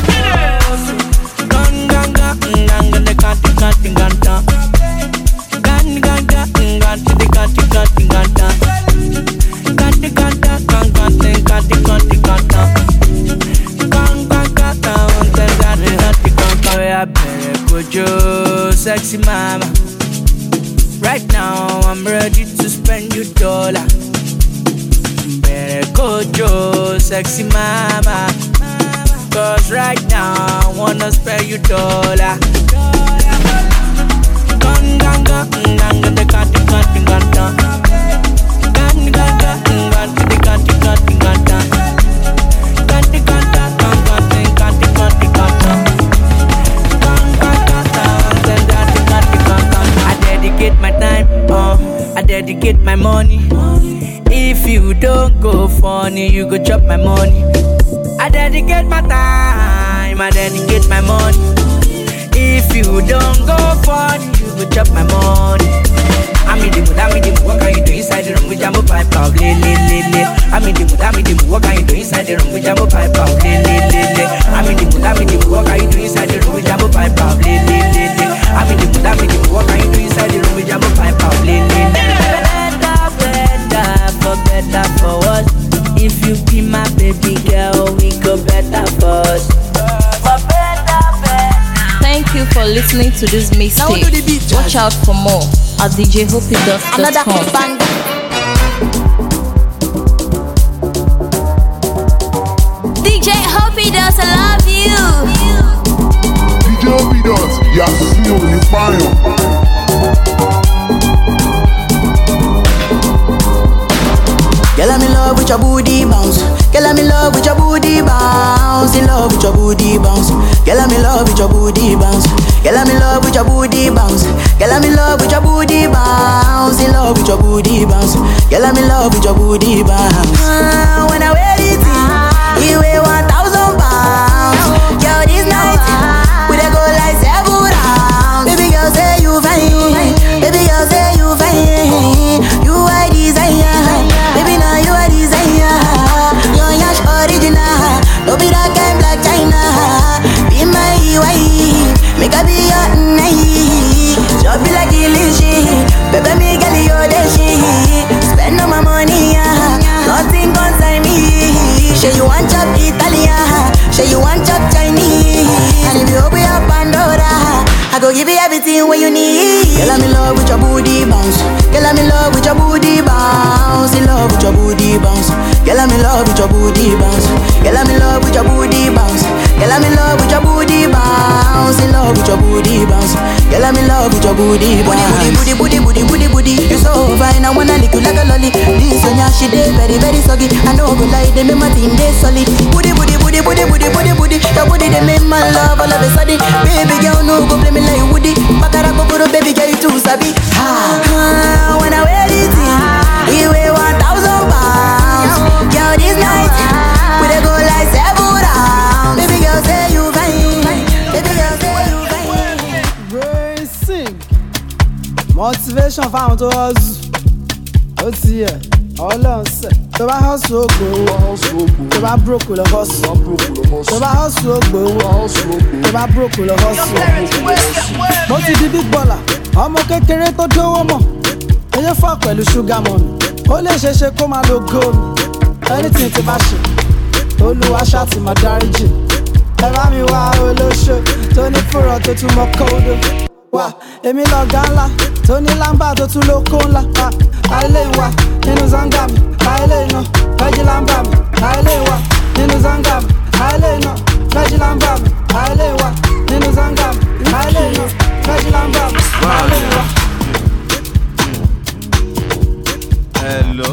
Ganga, ganga, the canty, canty, ganta. Ganga, ganga, ganta, the canty, canty, ganta. Canty, ganta, ganta, the canty, canty, ganta. Ganga, ganta, the canty, canty, ganta. We are better, Kojo, sexy mama. Right now, I'm ready to spend your dollar. Better Kojo, sexy mama. Cause right now, I wanna spend your dollar. Ganga, ganga, the canty, canty, ganta. Ganga, ganga, ganga, the canty, canty, ganta. Canty, ganta, ganga, the canty, canty, ganta. Ganga, ganga, the canty, canty, ganta. I dedicate my time, uh, I dedicate my money. If you don't go funny, you go chop my money. I dedicate my time, I dedicate my money. If you don't go funny, you go chop my money. I'm in the mood, I'm in the mood, what can you do inside the room with Jambo Pipe out, le, le, le, le. I'm in the mood, I'm in the mood, what can you do inside the room with Jambo Pipe out, le, le, le, le. I'm in the mood, I'm in the mood, what can you do inside the room with Jambo Pipe out, le, le, le, le. I'm in the mood, I'm in the mood, what can you do inside listening to this mixtape. Watch out for more at d j hoppy dot com. Another bang. D J Hoppy Does, I love you. D J Hoppy Does, y'a si on est pareil. Girl, I'm in love with your booty bounce. Girl, I'm in love with your booty bounce. In love with your booty bounce. Girl, I'm in love with your booty bounce. Girl, I'm in love with your booty bounce. Girl, I'm in love with your booty bounce. In love with your booty bounce. Girl, I'm in love with your booty bounce. Uh, when I wear it, you weigh one thousand pounds. Yo, this night we dey go like seven rounds. Baby girl, say you fine. Baby girl, say you fine. You are desire. Baby, now you are desire. Your yash original. No be that kind black China. Be my wife. Make a be your night. Just be like illusion. Baby, me girl, you're the shit. Spend all my money, yeah. Nothing concern me. Say you want chop Italian. Say you want chop Chinese. And if you open your Pandora, I go give you everything what you need. Girl, I'm in love with your booty bounce. Girl, I'm in love with your booty bounce. In love with your booty bounce. Girl, I'm in love with your booty bounce. Girl, I'm in love with your booty bounce. Girl, I'm in love with your booty bounce. In love with your booty bounce. Girl, I'm in love with your booty bounce. Booty, booty, booty, booty, booty, booty. You so fine, I wanna lick you like a lolly. This one, yeah, she dey very, very soggy. I know go lie, they make my team they solid. Booty, booty, booty, booty, booty, booty, booty. Your booty they make my love all of a sudden. Baby girl, no go play me like Woody. Bakara kokoro, baby girl, you too sabi. Ah, when I wear it, you weigh one thousand pounds. Girl, this night we dey go like seven rounds. Baby girl, say you fine. Baby girl, say you fine. Racing motivation fáwọn tó hustle. Ó ti yẹ Ọlọ́run sẹ̀. Tó bá hustle ó gbowó. Tó bá broke lọ hustle. Tó bá hustle ó gbowó. Tó bá broke lọ hustle. Mo ti di big baller. Ọmọ kékeré tó dówó mọ̀. Eyé fọ́ pẹ̀lú sugar mummy. Ó lè ṣe ṣe kó máa lo góòmù. Anything ti bá ṣe. Olúwa ṣáà ti máa dáríjì. Ẹ bá mi wá olóṣó. Tó ní fúrọ̀ tó tún mọ kóódó. Wá èmi lọ̀gá ńlá. Tó ní lámbà tó tún lóko ńlá. Àìlè wa nínú zanga mi. Àìlè iná fẹ́jì lámbà mi. Àìlè wa nínú zanga mi. Àìlè iná fẹ́jì lámbà mi. Àìlè wa nínú zanga mi. Àìlè iná fẹ́jì lámbà mi. Àìlè wa. Hello.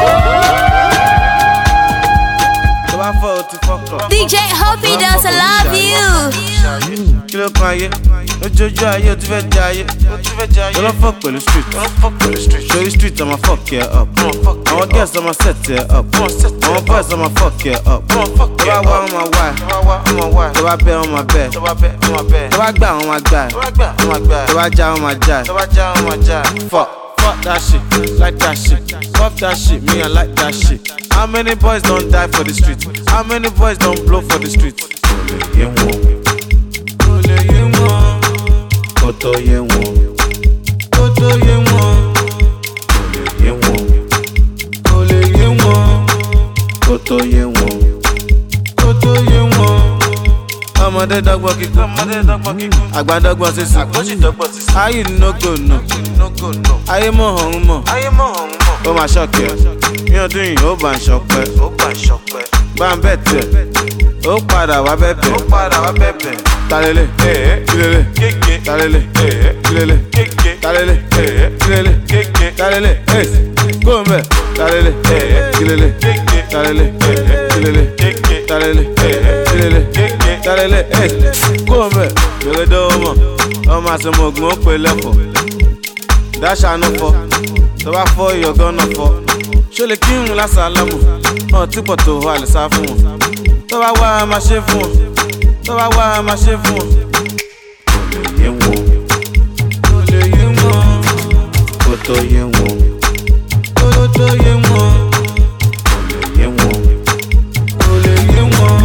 D J Hoppy Does, I love you. Kí ló kan ayé? Ojojú ayé o ti fẹ́ jẹ ayé. Tó lọ fuck pẹ̀lú street. Ṣorí street I'ma fuck you up. Àwọn girls I'ma set you up. Àwọn boys I'ma fuck you up. Tó bá wá wọn máa wá. Tó bá bẹ́ wọn máa bẹ́. Tó bá gbà wọn máa gbà. Tó bá já wọn máa já. Fuck. Fuck that shit, like that shit. Fuck that shit, me I like that shit. How many boys don't die for the street? How many boys don't blow for the street? Ole ye won, ole ye won, koto ye won, koto ye won, ole ye won, ole ye won, koto ye won, koto ye won. Ọmọdé dọ́gbọ́n kíkún, àgbà dọ́gbọ́n sísè. Ayé no go no, ayé mọ̀ ọ̀hún mọ̀, ó máa ṣọ̀kẹ́. Ní ọdún yìí ó bá ń ṣọpẹ́, bá ń bẹ̀ tẹ̀, ó padà wá bẹ̀bẹ̀. Talele, kílele, talele, kílele, talele, kílele, talele, kó ń bẹ̀. Talele, kílele, talele, kílele, talele, kílele. Talele, eh, kó mẹ́, yọ̀lẹ̀ dọ́wọ́ mọ̀, ọmọ àtọmọ ògùn ó pè lẹ́fọ̀. Dáṣà náà fọ́, tó bá fọ́ ìyọ̀gán náà fọ́. Ṣó lè kí ń lásàlámù, ọ̀ tí pọ̀ tó wà lè sá fún wọn. Tó bá wá a máa ṣe fún wọn, tó bá wá a máa ṣe fún wọn. Kò lè yé wọn, kò lè yé wọn, kò tó yé wọn, kò tó yé wọn, kò lè yé wọn, kò lè yé wọn.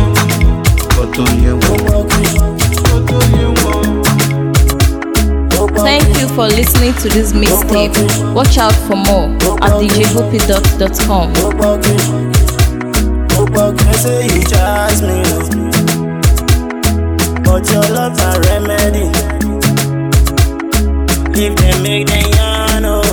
Thank you for listening to this mixtape. Watch out for more at d j hoppy dot com. They say you charge me, but your love a remedy. If they make them yarn, oh.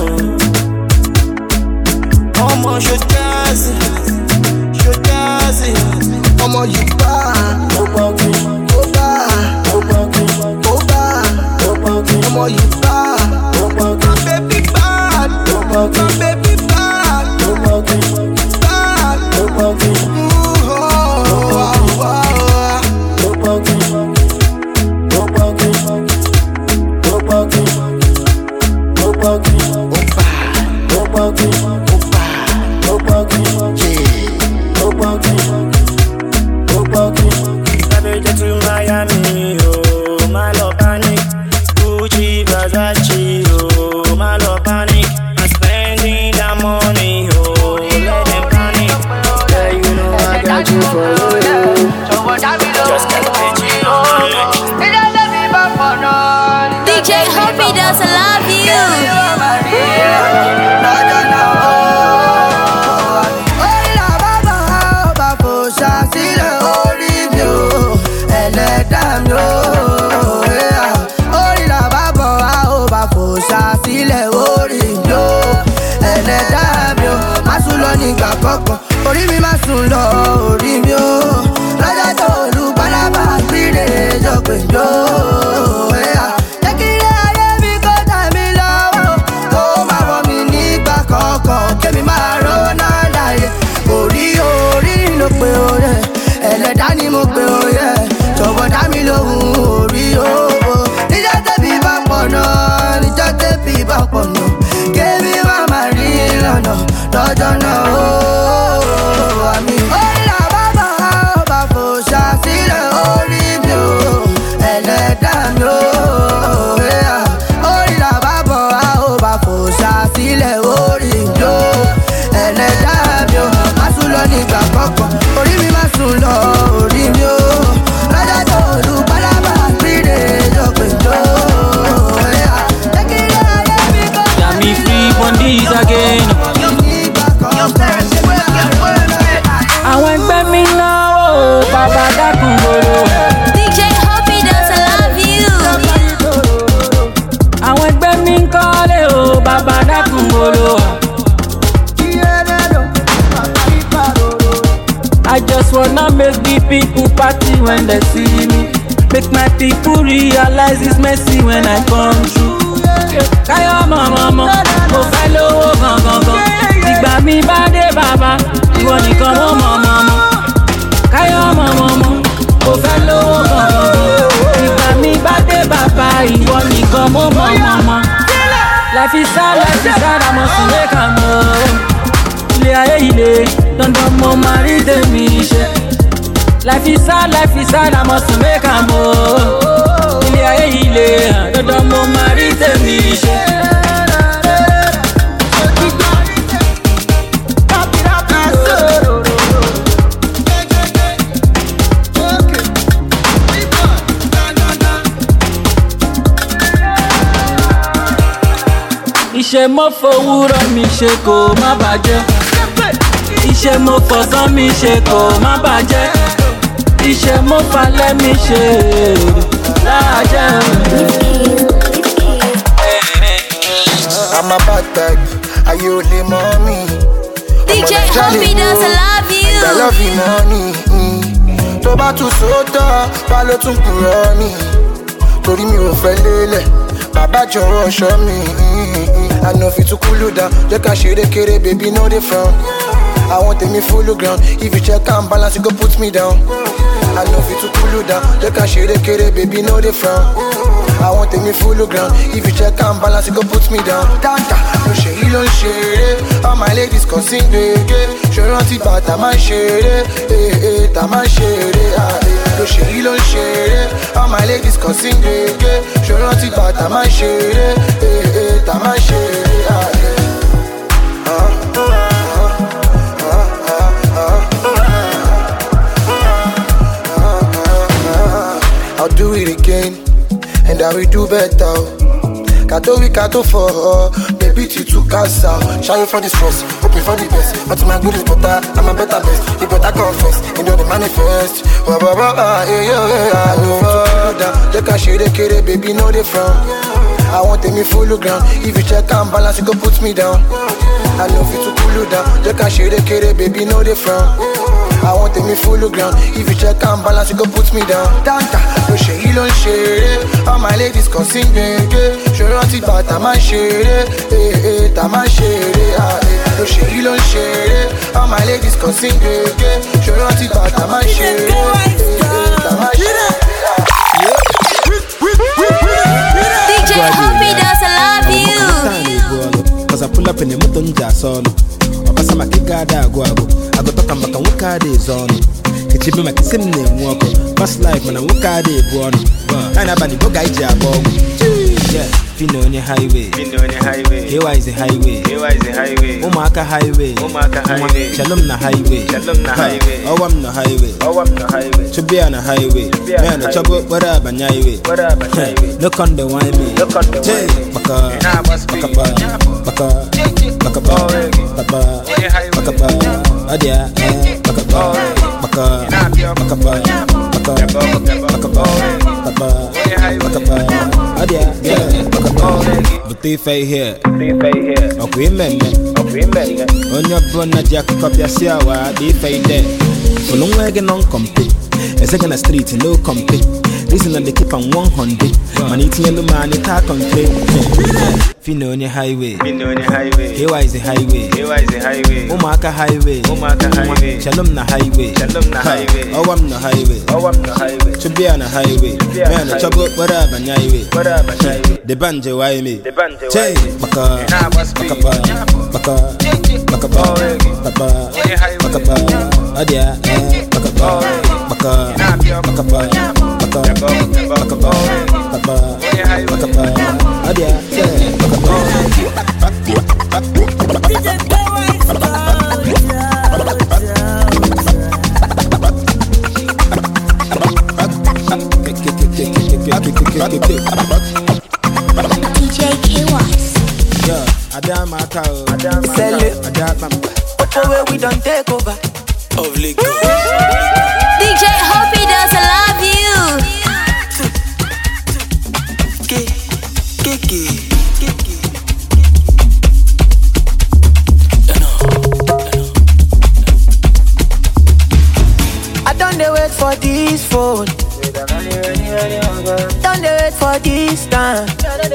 Omo show jazzy, show jazzy. Omo you bad, no bugging, no bad, no bugging, no bad, no bugging. Omo you bad, no bugging, my baby bad, no bugging, my baby bad, no bugging, bad, no bugging, ooh oh, oh, oh, no bugging, no bugging, no bugging, no bugging, no bugging. No bugging, yeah. No bugging, no bugging. Travel to Miami, oh, my love panic. Gucci, Versace, oh, my love panic. I'm spending that money, oh, let them panic. Yeah, you know I got you for real. Just can't get you on. D J Hoppy does love you. Nígbà kọ̀ọ̀kan orí mi máa sùn lọ orí mi ó lọ́jọ́ tó olùbálábà gbére jọ pé jọ. Jẹ́ kí ilé ayé mi kó tà mí lọ́wọ́ kó má wọ̀ mí nígbà kọ̀ọ̀kan kémi máa rọ́nà láyé. Orí orí ló pe oyè ẹlẹ́dá ni mo pe oyè jọ̀wọ́ dá mi lóhùn orí o. Níjọ́ tẹ́bí bá pọ̀ náà níjọ́ tẹ́bí bá pọ̀ náà kémi má má rí lọ́nà lọ́jọ́ náà ó àmì. Orí là bá bá ó bá fò ṣàṣìlẹ̀ orí mi ó ẹlẹ́dá mi ó. Orí là bá bọ̀ á ó bá fò ṣàṣìlẹ̀ orí mi ó ẹlẹ́dá mi ó. Má sùn lọ nígbà kọ̀ọ̀kan orí mi má sùn lọ orí mi ó lọ́jọ́ tó olùbálábà gbére jọ pé jọ. Got me free one days again. Àwọn ẹgbẹ́ mi náwó bàbá dákun gbòòrò. D J Hoppy does love you. Àwọn ẹgbẹ́ mi ń kọ́lé o bàbá dákun gbòòrò. I just wanna make the people party when they see me. Make my people realize it's messy when I come through. Káyọ̀ mọ̀mọ́mọ́, mo fẹ́ lówó gangan. Ìgbà mi bá dé bàbá, ìwọ nìkan mo mọ̀ mọ̀mọ́. Káyọ̀ mọ̀mọ́mọ́, mo fẹ́ lówó gangan. Ìgbà mi bá dé bàbá, ìwọ nìkan mo mọ̀ mọ̀mọ́. Life is sad, life is sad, I must make am o. Ilé ayé ilé, dandan mo máa rí tèmi ṣe. Life is sad, life is sad, I must make am o. Ilé ayé ilé, dandan mo máa rí tèmi ṣe. Iṣẹ́ mo fowórọ̀ mi ṣe kó má bàjẹ́. Iṣẹ́ mo fọ̀sán mi ṣe kó má bàjẹ́. Iṣẹ́ mo falẹ̀ mi ṣe láàjẹ́. I'm a bad type, are you only mommy? D J Hoppy does love you. I love you money. Tó bá tún sóòótọ́, bá ló tún kúrọ́ ni. Torí mi ò fẹ́ lélẹ̀, bàbá jọ̀wọ́ ṣọ́ mi. I know if you to cool you down, jẹ́ ká ṣeré kéré, baby, no dey frown. I want me full ground, if you check and balance, you go put me down. I know if you to cool you down, jẹ́ ká ṣeré kéré, baby, no dey frown. I want me full ground, if you check and balance, you go put me down. Danta, no ṣe yí ló ń ṣeré, all my ladies kan sí gbèké. Ṣé rántí bá tá máa ń ṣeré, eh eh, tá máa ń ṣeré, ah eh. No ṣe yí ló ń ṣeré, all my ladies kan sí gbèké. Ṣé rántí bá tá máa ń ṣeré, eh eh, tá máa ń ṣeré, ah eh. I'll do it again, and I will do better. Kato we kato for her, baby to to casa. Shine for the stress, hoping for the best. But my good is better, I'm a better best. You better confess, you know the manifest. Wah wah wah, yeah yeah yeah. I know for that, they can share the kid, baby, know they from. I I want me full ground. If you check and balance, you go put me down. I know if you to cool you down. You can share the kid, baby, no they frown. I want me full ground. If you check and balance, you go put me down. Danta, no share, you don't share. All my ladies can sing, baby. Show you about time I share. Eh, eh, time I share. Ah, eh, no share, you don't share. All my ladies can sing, baby. Show you about time I share. Eh, eh, time I share. D J Hoppy does love you. Cause I pull up in the motor solo. Pasa makigada agwago. I go talk about wakade zone. Kichibi makisimne mwako. Fast life man wakade buono. Kana bani boga ija bogo. Yeah, Fino on the highway. Fino on the highway. Here is the highway. Here is the highway. Omaka highway. Omaka highway. Shalom na highway. Shalom na highway. Owam na highway. Owam na highway. Chubia na highway. Man na chabo whatever highway. Whatever highway. Look on the wine me. Look on the wine. Baka. Baka ba. Baka. Baka ba. Baka. Baka ba. Adia. Baka ba. Baka. Baka ba. Baka. Baka ba. Baka. Baka ba. Adia. Yeah. But they fay here. Okay, men. On your brother, Jack, copy a siawa, they fay there. For long wagon on compete. A second street, no compete. Listen, and they keep on one hundred. Man, eating yellow man, it can't complain. Fino on the highway. Fino on the highway. Here is the highway. Here is the highway. Omaka highway. Omaka highway. Shalom na highway. Shalom na highway. Owam na highway. Owam na highway. Chubia na highway. Man, the trouble, whatever highway. Whatever highway. The banjo, why me? The banjo. Chay, Baka. Baka. Baka. Baka. Baka. Baka. Adia. Baka. Baka. Baka. Baka. Baka. Adia. D J K-Wise. Yeah, Adam Akao. Sell it. Adam. Oh, where we don't take over. Of Lagos. D J Hoppy does love you. Kiki. I don't wait for this phone. Don't wait for this time.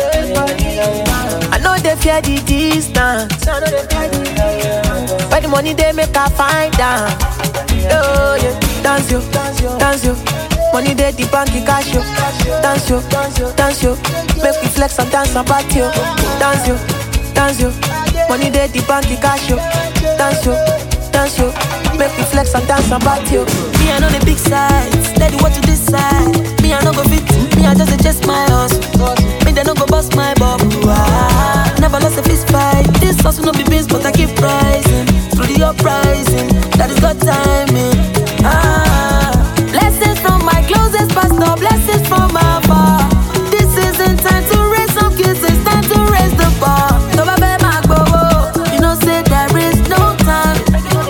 I know they fear the distance. But the money they make I find out. Oh yeah, dance yo, dance yo. Money they the bank cash yo. Dance yo, dance yo. Make me flex and dance and party yo. Dance yo, dance yo. Money they the bank cash yo. Dance yo, dance yo. Make me flex and dance and party yo. Me I know the big sides, steady what to decide. Me I no go fit, me I just adjust my hustle. Me they no go bust my bubble. Ah, never lost a fist fight. This hustle no be beans, but I keep rising through the uprising. That is God timing. Ah, blessings from my closest pastor, blessings from my bar. This isn't time to raise some kids, it's time to raise the bar. So baby, my go, you know say there is no time.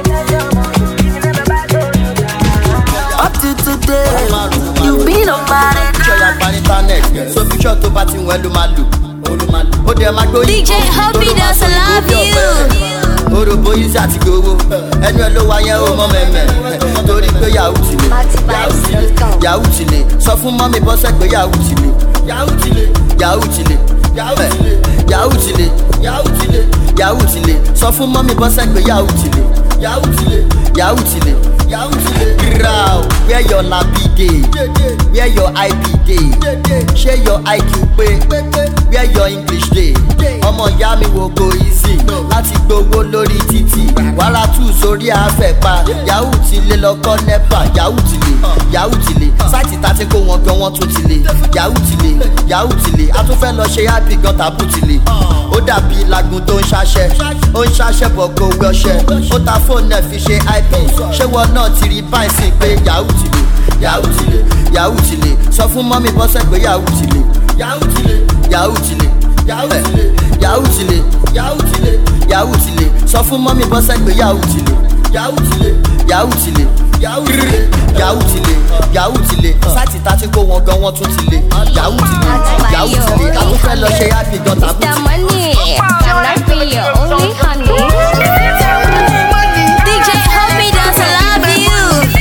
Up to today, you been on body. So picture to party when you malu. D J Hoppy does love you. Orobo yìí ṣàti gbowó ẹnu ẹ ló wáyé ó mọ mẹ́mẹ́ torí pé yahoo ti lè yahoo ti lè sọ fún mọ́mí bọ́sẹ̀ pé yahoo ti lè yahoo ti lè yahoo ti lè yahoo ti lè yahoo ti lè sọ fún mọ́mí bọ́sẹ̀ pé yahoo ti lè yahoo ti lè yahoo ti lè yahoo ti lè. Growl where your nabi dey where your I P dey ṣé your I Q pé where your English dey ọmọ ìyá mi wo go easy láti gbowó lórí títì wàhálà tù sórí àfẹ́pá yahoo ti lè lọ́kọ́ nepa yahoo ti lè yahoo ti lè sáìtì tá ti kó wọn gan wọn tún ti lè yahoo ti lè yahoo ti lè a tún fẹ́ lọ ṣe happy gan tàbú ti lè ó dàbí lagun tó ń ṣaṣẹ́ ó ń ṣaṣẹ́ bọ̀ kó wé ọṣẹ́ ó ta fóònù ẹ̀ fi ṣe I P ṣé wọn náà ti rí báyìí sí pé yahoo ti lè yahoo ti lè yahoo ti lè sọ fún mọ́mí bọ́sẹ̀ pé yahoo ti lè yahoo ti lè yahoo ti lè yahoo ti lè yahoo ti lè yahoo ti lè yahoo ti lè sọ fún mọ́mí bọ́sẹ̀ pé yahoo ti lè yahoo ti lè yahoo ti lè Yahoo ti le, Yahoo ti le, Yahoo ti le. Sáìtì tá ti kó wọn gan wọn tún ti le. Yahoo ti le, Yahoo ti le. Ta ló fẹ́ lọ ṣe happy gan tàbí ti. Mister Money, can I be your only honey? D J Hoppy does love you.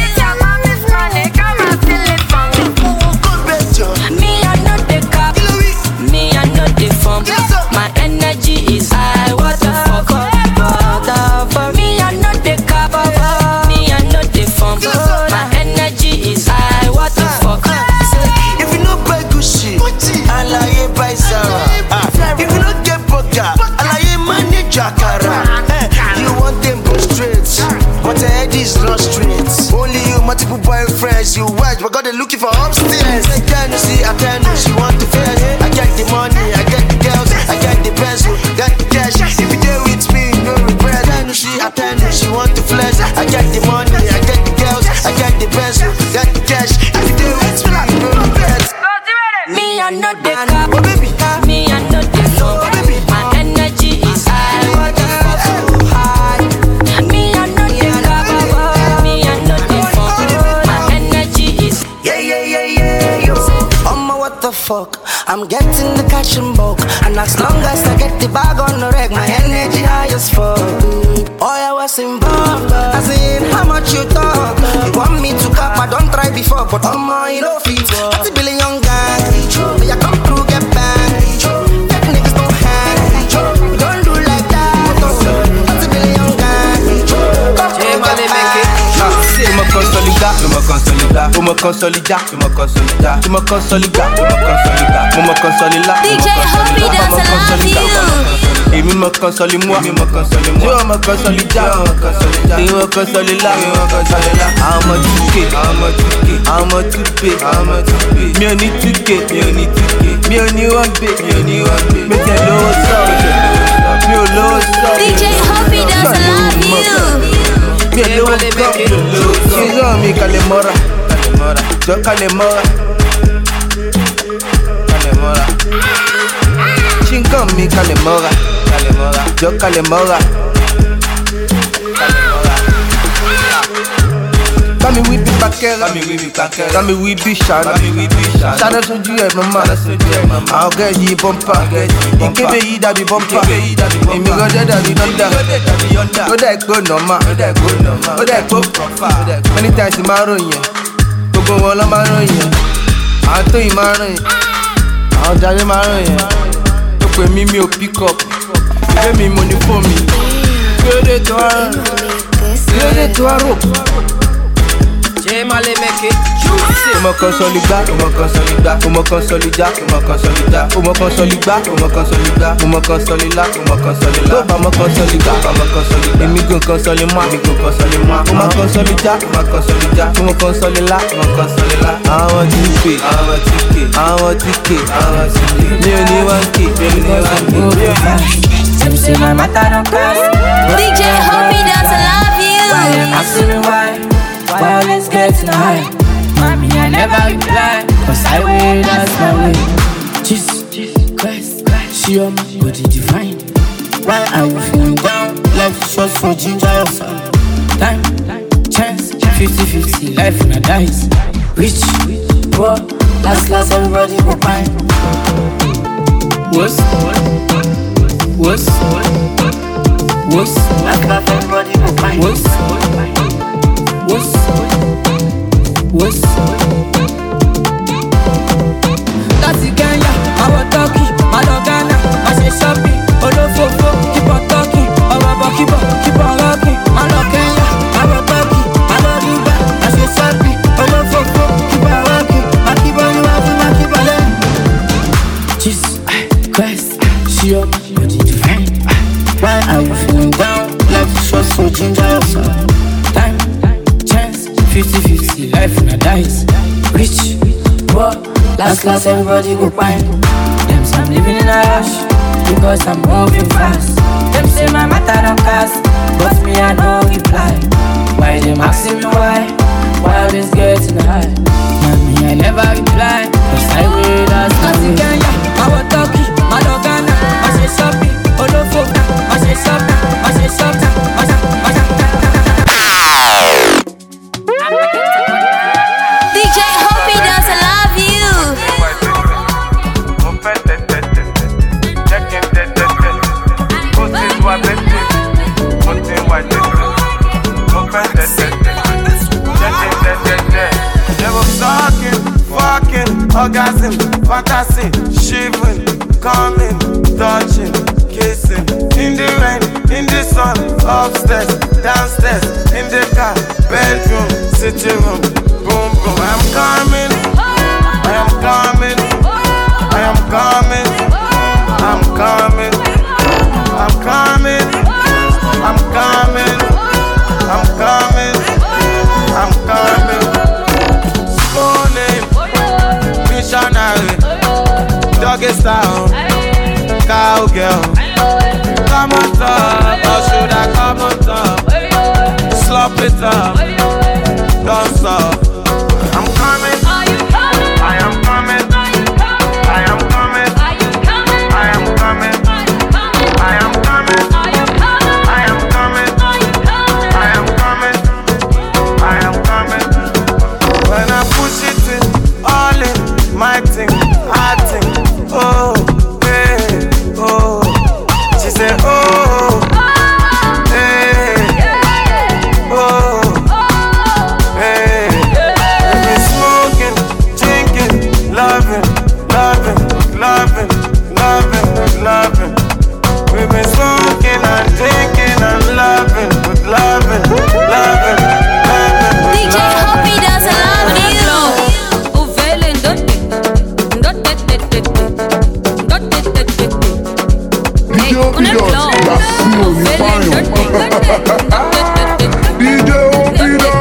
Me, I know the cop. Me, I know the form. My energy is high. What the fuck? What the fuck? Me, I know the cop. Me, I know the form. My energy is high. What the fuck? If you no buy Gucci, alaye buy Zara. If you no get poker, alaye manage Jakara. You want them go straight, but the head is not straight. Only you, multiple boyfriends, you watch, but God they looking for upstairs. Can you see? I tell you, she want to flex. I get the money, I get the girls, I get the pencil, got the cash. If you there with me, no regret. Can you see? I tell you, she want to flex. I get the money, I get the girls, I get the pencil, got the cash. If you there with me, no regret. Me, I know the cop. Me, I know the form. My energy is high. What the fuck? High. Me, I know the cop. Me, I know the form. My energy is. Yeah, yeah, yeah, yeah, yo. Mama, what the fuck? I'm getting the cash in bulk, and as long as I get the bag on the reg, my energy high as fuck. Oh, I was involved, as in how much you talk. You want me to cap? I don't try before, but I'm on you know feet. thirty billion gang, but you come through get bang. That niggas don't hang, we don't do like that. thirty billion gang, come through get bang. Uma consolidar, uma consolidar, uma consolidar, uma consolidar, uma consolidar, uma consolidar, uma consolidar. D J Hoppy does love you. Et me me console moi, me me console moi. Je me consolide, je me consolide, je me consolide là, je me consolide là. I'm a ticket, I'm a ticket, I'm a ticket, I'm a ticket. Me only ticket, me only ticket, me only one bit, me only one bit. Me tell you what's up, me low up. D J Hoppy does love you. Me low up, she's on me, Calemora, Calemora, yo Calemora, Calemora. Chingón mi Calemora, Calemora, yo Calemora, Calemora. Kami we be bakera, kami we be bakera, kami we be shana, kami we be shana. Shana so you have mama, I'll get you bumper, you give me you that be bumper, and me go there that be yonder, go there go no ma, go there go no ma, go there go profa. Many times in my room, yeah, go go all of my room, yeah. I do in my room, I'll judge my room, yeah. Pè mí mi ò pick up, ìwé mi mo ní fún mi. Kílódé tó wá rán, kílódé tó wá rò. Ṣé máa lè mẹ́kẹ́? Ọmọ kan sọlígbá, ọmọ kan sọlígbá, ọmọ kan sọlígbá, ọmọ kan sọlígbá, ọmọ kan sọlígbá, ọmọ kan sọlígbá, ọmọ kan sọlílá, ọmọ kan sọlílá. Tó bá ọmọ kan sọlígbá, ọmọ kan sọlígbá. Èmi gùn kan sọlí mọ́, èmi gùn kan sọlí mọ́. Ọmọ kan sọlíjá, ọmọ kan sọlíjá, ọmọ kan sọlílá, ọmọ kan sọlílá. Àwọn tí pè, àwọn tí ké, àwọn tí ké, àwọn tí ké. Mi ò ní wá ké, mi ò ní wá ké. Them say my matter don't cost. D J Hoppy does love you. Asking me why, why always getting high? Mommy, I never reply, cause I way, that's my way. Jesus Christ, she on my body divine. Why are you feeling down? Life is short for ginger or some time, chance, fifty fifty, life in a dice. Rich, poor, last last everybody go fine. What's, what's, what's, last last everybody go fine. What's, what's, what's, That's Kenya, our Turkey, Madonna, I say shopping, Olofofo, keep on talking, our keep on, keep on rocking, our Kenya, our Turkey, our Riba, I say shopping, Olofofo, keep on rocking, I keep on rocking, I keep on rocking. Jesus Christ, she on my body divine. Why are you feeling down? Life is short, so ginger, so time, chance, fifty fifty, life in a dice. Rich, poor, last class, everybody go fine. Them say I'm living in a rush, because I'm moving fast. Them say my matter don't cast, but me I no reply. Why them asking me why? Why all this getting high? Mommy I never reply, cause I way that's my way. Kenya, our Turkey, Madonna, I say shopping, Olofofo, I say shopping, I say shopping, I say, I say, orgasm, fantasy, shivering, coming, touching, kissing. In the rain, in the sun, upstairs, downstairs, in the car, bedroom, sitting room, boom boom. I am coming, I am coming, I am coming, I'm coming, I'm coming, I'm coming, I'm coming, I'm coming. Morning, missionary, doggy style, cowgirl. Come on top, or should I come on top? Slop it up, don't stop. I'm coming, I am coming, I am coming, I am coming, I am coming, I am coming, I am coming, I am coming. When I push it in, all in, my thing, I think, oh, hey, oh. She said, oh, hey, oh, hey. We've been smoking, drinking, loving, loving, loving, loving, loving. We've been smoking and drinking and loving, loving, loving, loving. D J Hoppy does love you. Uvelen dote, dote, dote, dote, dote. D J Opidos, la sio ni payo. D J Opidos.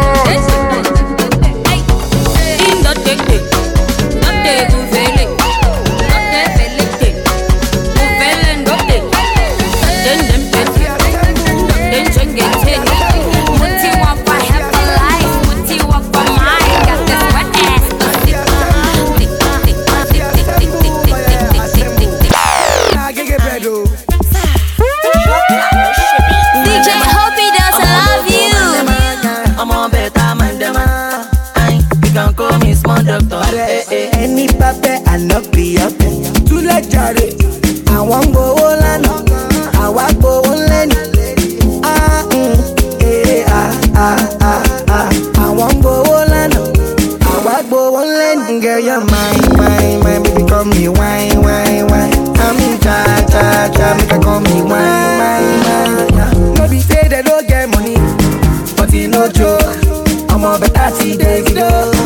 Any pape and not be up to let jare. I want go on, I want go on. Ah, eh, ah, ah, ah, ah. I want go on, I want go on. Girl, you're mine, mine, mine. Baby, call me wine, wine, wine. I'm in cha, cha, cha. Make her call me wine, wine, wine. No be say they don't get money, but you no joke. I'm a better see Davido.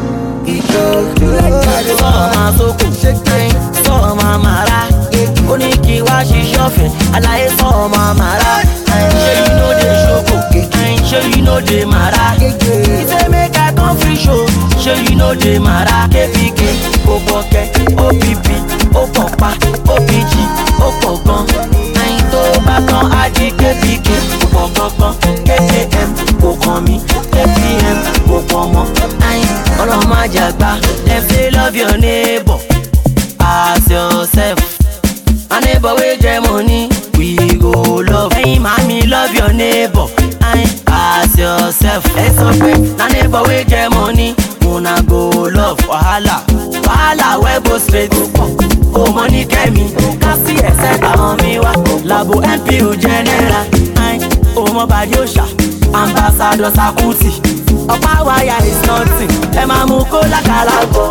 Sọ́ọ̀mà sókò sọ́ọ̀mà màrá ó ní kí wá ṣiṣẹ́ ọ̀fẹ́ aláyé sọ́ọ̀mà màrá ṣé you no dey ṣoko ṣé you no dey màrá ìṣe make I come free show ṣé you no dey màrá K P K ó pọ̀kẹ́ O P P ó pọ̀pá O P G ó pọ̀ gan ẹyin tó bá kan á di K P K ó pọ̀ gangan K A M kò kàn mí K P M kò pọ̀ mọ́ ẹyin ọlọ́mọ àjàgbá. Dem say love your neighbor as yourself. My neighbor wey get money, we go love. Hey mami, love your neighbor as yourself. Ẹ sọ pé na neighbor wey get money, una go love. Wahala, wahala wey go straight. O money kẹ́mi, kásì ẹ̀sẹ̀ àwọn mi wá. Labo M P U general, o mọ bàjẹ́ òṣà, ambassador Sakuti. Ọ̀pá wáyà is nothing, ẹ máa mú kó lákàlà bọ̀.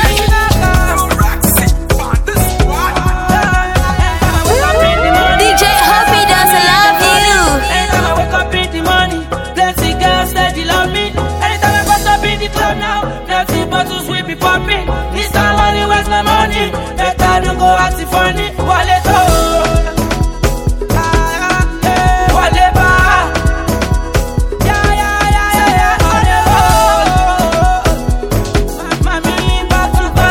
D J Hoppy does love you. Anytime I wake up in the morning, plenty girls steady love me. Anytime I pass up in the club now, plenty bottles will be popping. This time money, where's my money? Better don't go acting funny. Wallet oh. Back to back.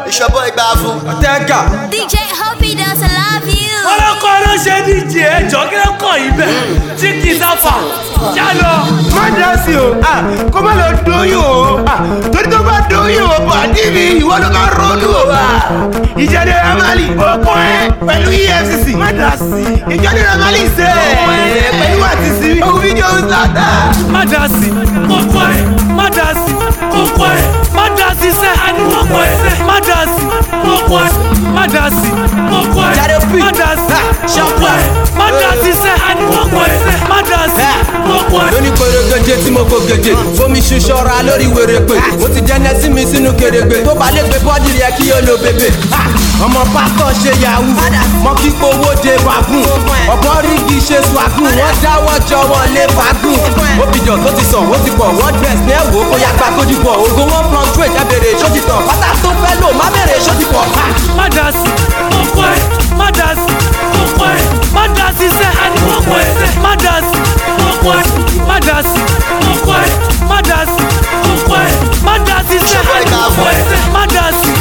ìṣọ́bọ̀ ìgbà fún. Tẹ́gà. D J Hobby does love you. ọlọ́kọ̀ ló ṣe D J ẹjọ́ kí ló kàn yín bẹ́ẹ̀ tí kì í sáfà já lọ. má dá sí o kó má lọ dóyún o torí tó bá dóyún o bọ̀ àdìrí ìwọ ló ká ronú o. ìjáde ramali ọkọ ẹ pẹ̀lú E F C C má dá sí. ìjáde ramali ṣe ẹ pẹ̀lú àtìsí ohun fídíò ń sàdá. má dá sí kókó ẹ má dá sí kókó ẹ má dá sí sẹ́ àní kókó ẹ má dá sí kókó ẹ má dá sí kókó ẹ má dá sí kókó ẹ má dá sí sẹ́ àní kókó ẹ má dá sí kókó ẹ. lóní pèrègèjè tí mo kò gèjè fomi ṣuṣọra lórí wèrèpè mo ti jẹnẹ sí mi sínú kèrègbè tó bá lè gbé bọ́dì rẹ kí yóò lo bèbè. ọmọ pásítọ̀ ṣe yahoo mọ kí kówó de wagùn ọ̀pọ̀ rígi ṣe swagùn wọ́n dáwọ́ jọ wọlé fagùn òbíjọ tó ti sàn ó ti pọ̀ wọ́n dress ní ẹ̀wò ó yàgbá kójú pọ̀ ògo wọn fluctuate ẹ bèrè ṣóti tàn pátá tó fẹ́ lò má bèrè ṣóti pọ̀. má dá sí kókó ẹ má dá sí kókó ẹ má dá sí sẹ́ àní kókó ẹ má dá sí kókó ẹ má dá sí kókó ẹ má dá sí kókó ẹ má dá sí sẹ́ àní kókó ẹ má dá sí.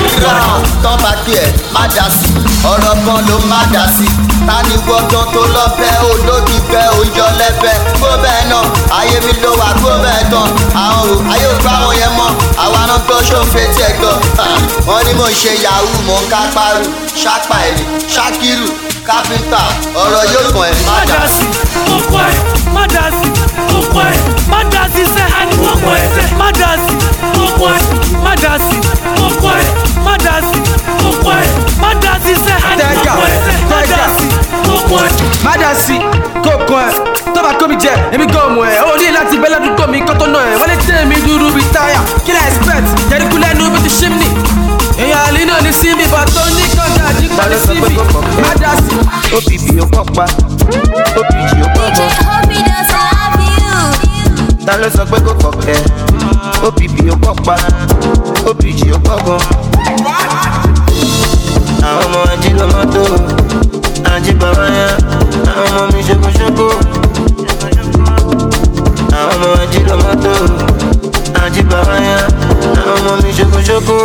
tán bá kí ẹ má dá sí ọ̀rọ̀ kan ló má dá sí ta ni gbọ́dọ̀ tó lọ́fẹ́ olódì fẹ́ òjò lẹ́fẹ́ gbó bẹ́ẹ̀ náà ayé mi ló wà gbó bẹ́ẹ̀ tán àwọn ò ayé ò gbá wọn yẹn mọ́ àwa náà tó ṣòfin tiẹ̀ gbọ́ wọ́n ní mò ń ṣe yahoo mò ń ká paru ṣápá ẹ̀rì ṣákírù kápẹ́ńtà ọ̀rọ̀ yóò kàn ẹ́ má dá sí. kókó ẹ má dá sí kókó ẹ má dá sí sẹ́ àní kókó ẹ má dá sí kókó ẹ má dá sí kókó ẹ má dá sí kókó ẹ má dá sí sẹ́ àní kókó ẹ má dá sí kókó ẹ. má dá sí kókó ẹ tó bá kó mi jẹ èmi gan mọ ẹ ó ní láti bẹ́ ládùúgbò mi kó tó nà ẹ wọ́n lè tẹ́ mi dúró bíi táyà kí ni expect jẹ́rìkú lẹ́nu bí ti ṣí mi èèyàn àlè náà ní sí mi bàtọ́ ní kọjá àdìgbò ní sí mi má dá sí. ó bìbì ó pọ̀ pa ó bìjì ó pọ̀ bọ̀. Hobby does love you. ta ló sọ pé kò kọ̀kẹ́ ó bìbì ó pọ̀ pa ó bìjì ó pọ̀ bọ̀. àwọn ọmọ ají ló mọ́tò ají bàbá yá àwọn ọmọ mi ṣokoṣoko. àwọn ọmọ ají ló mọ́tò ají bàbá yá àwọn ọmọ mi ṣokoṣoko.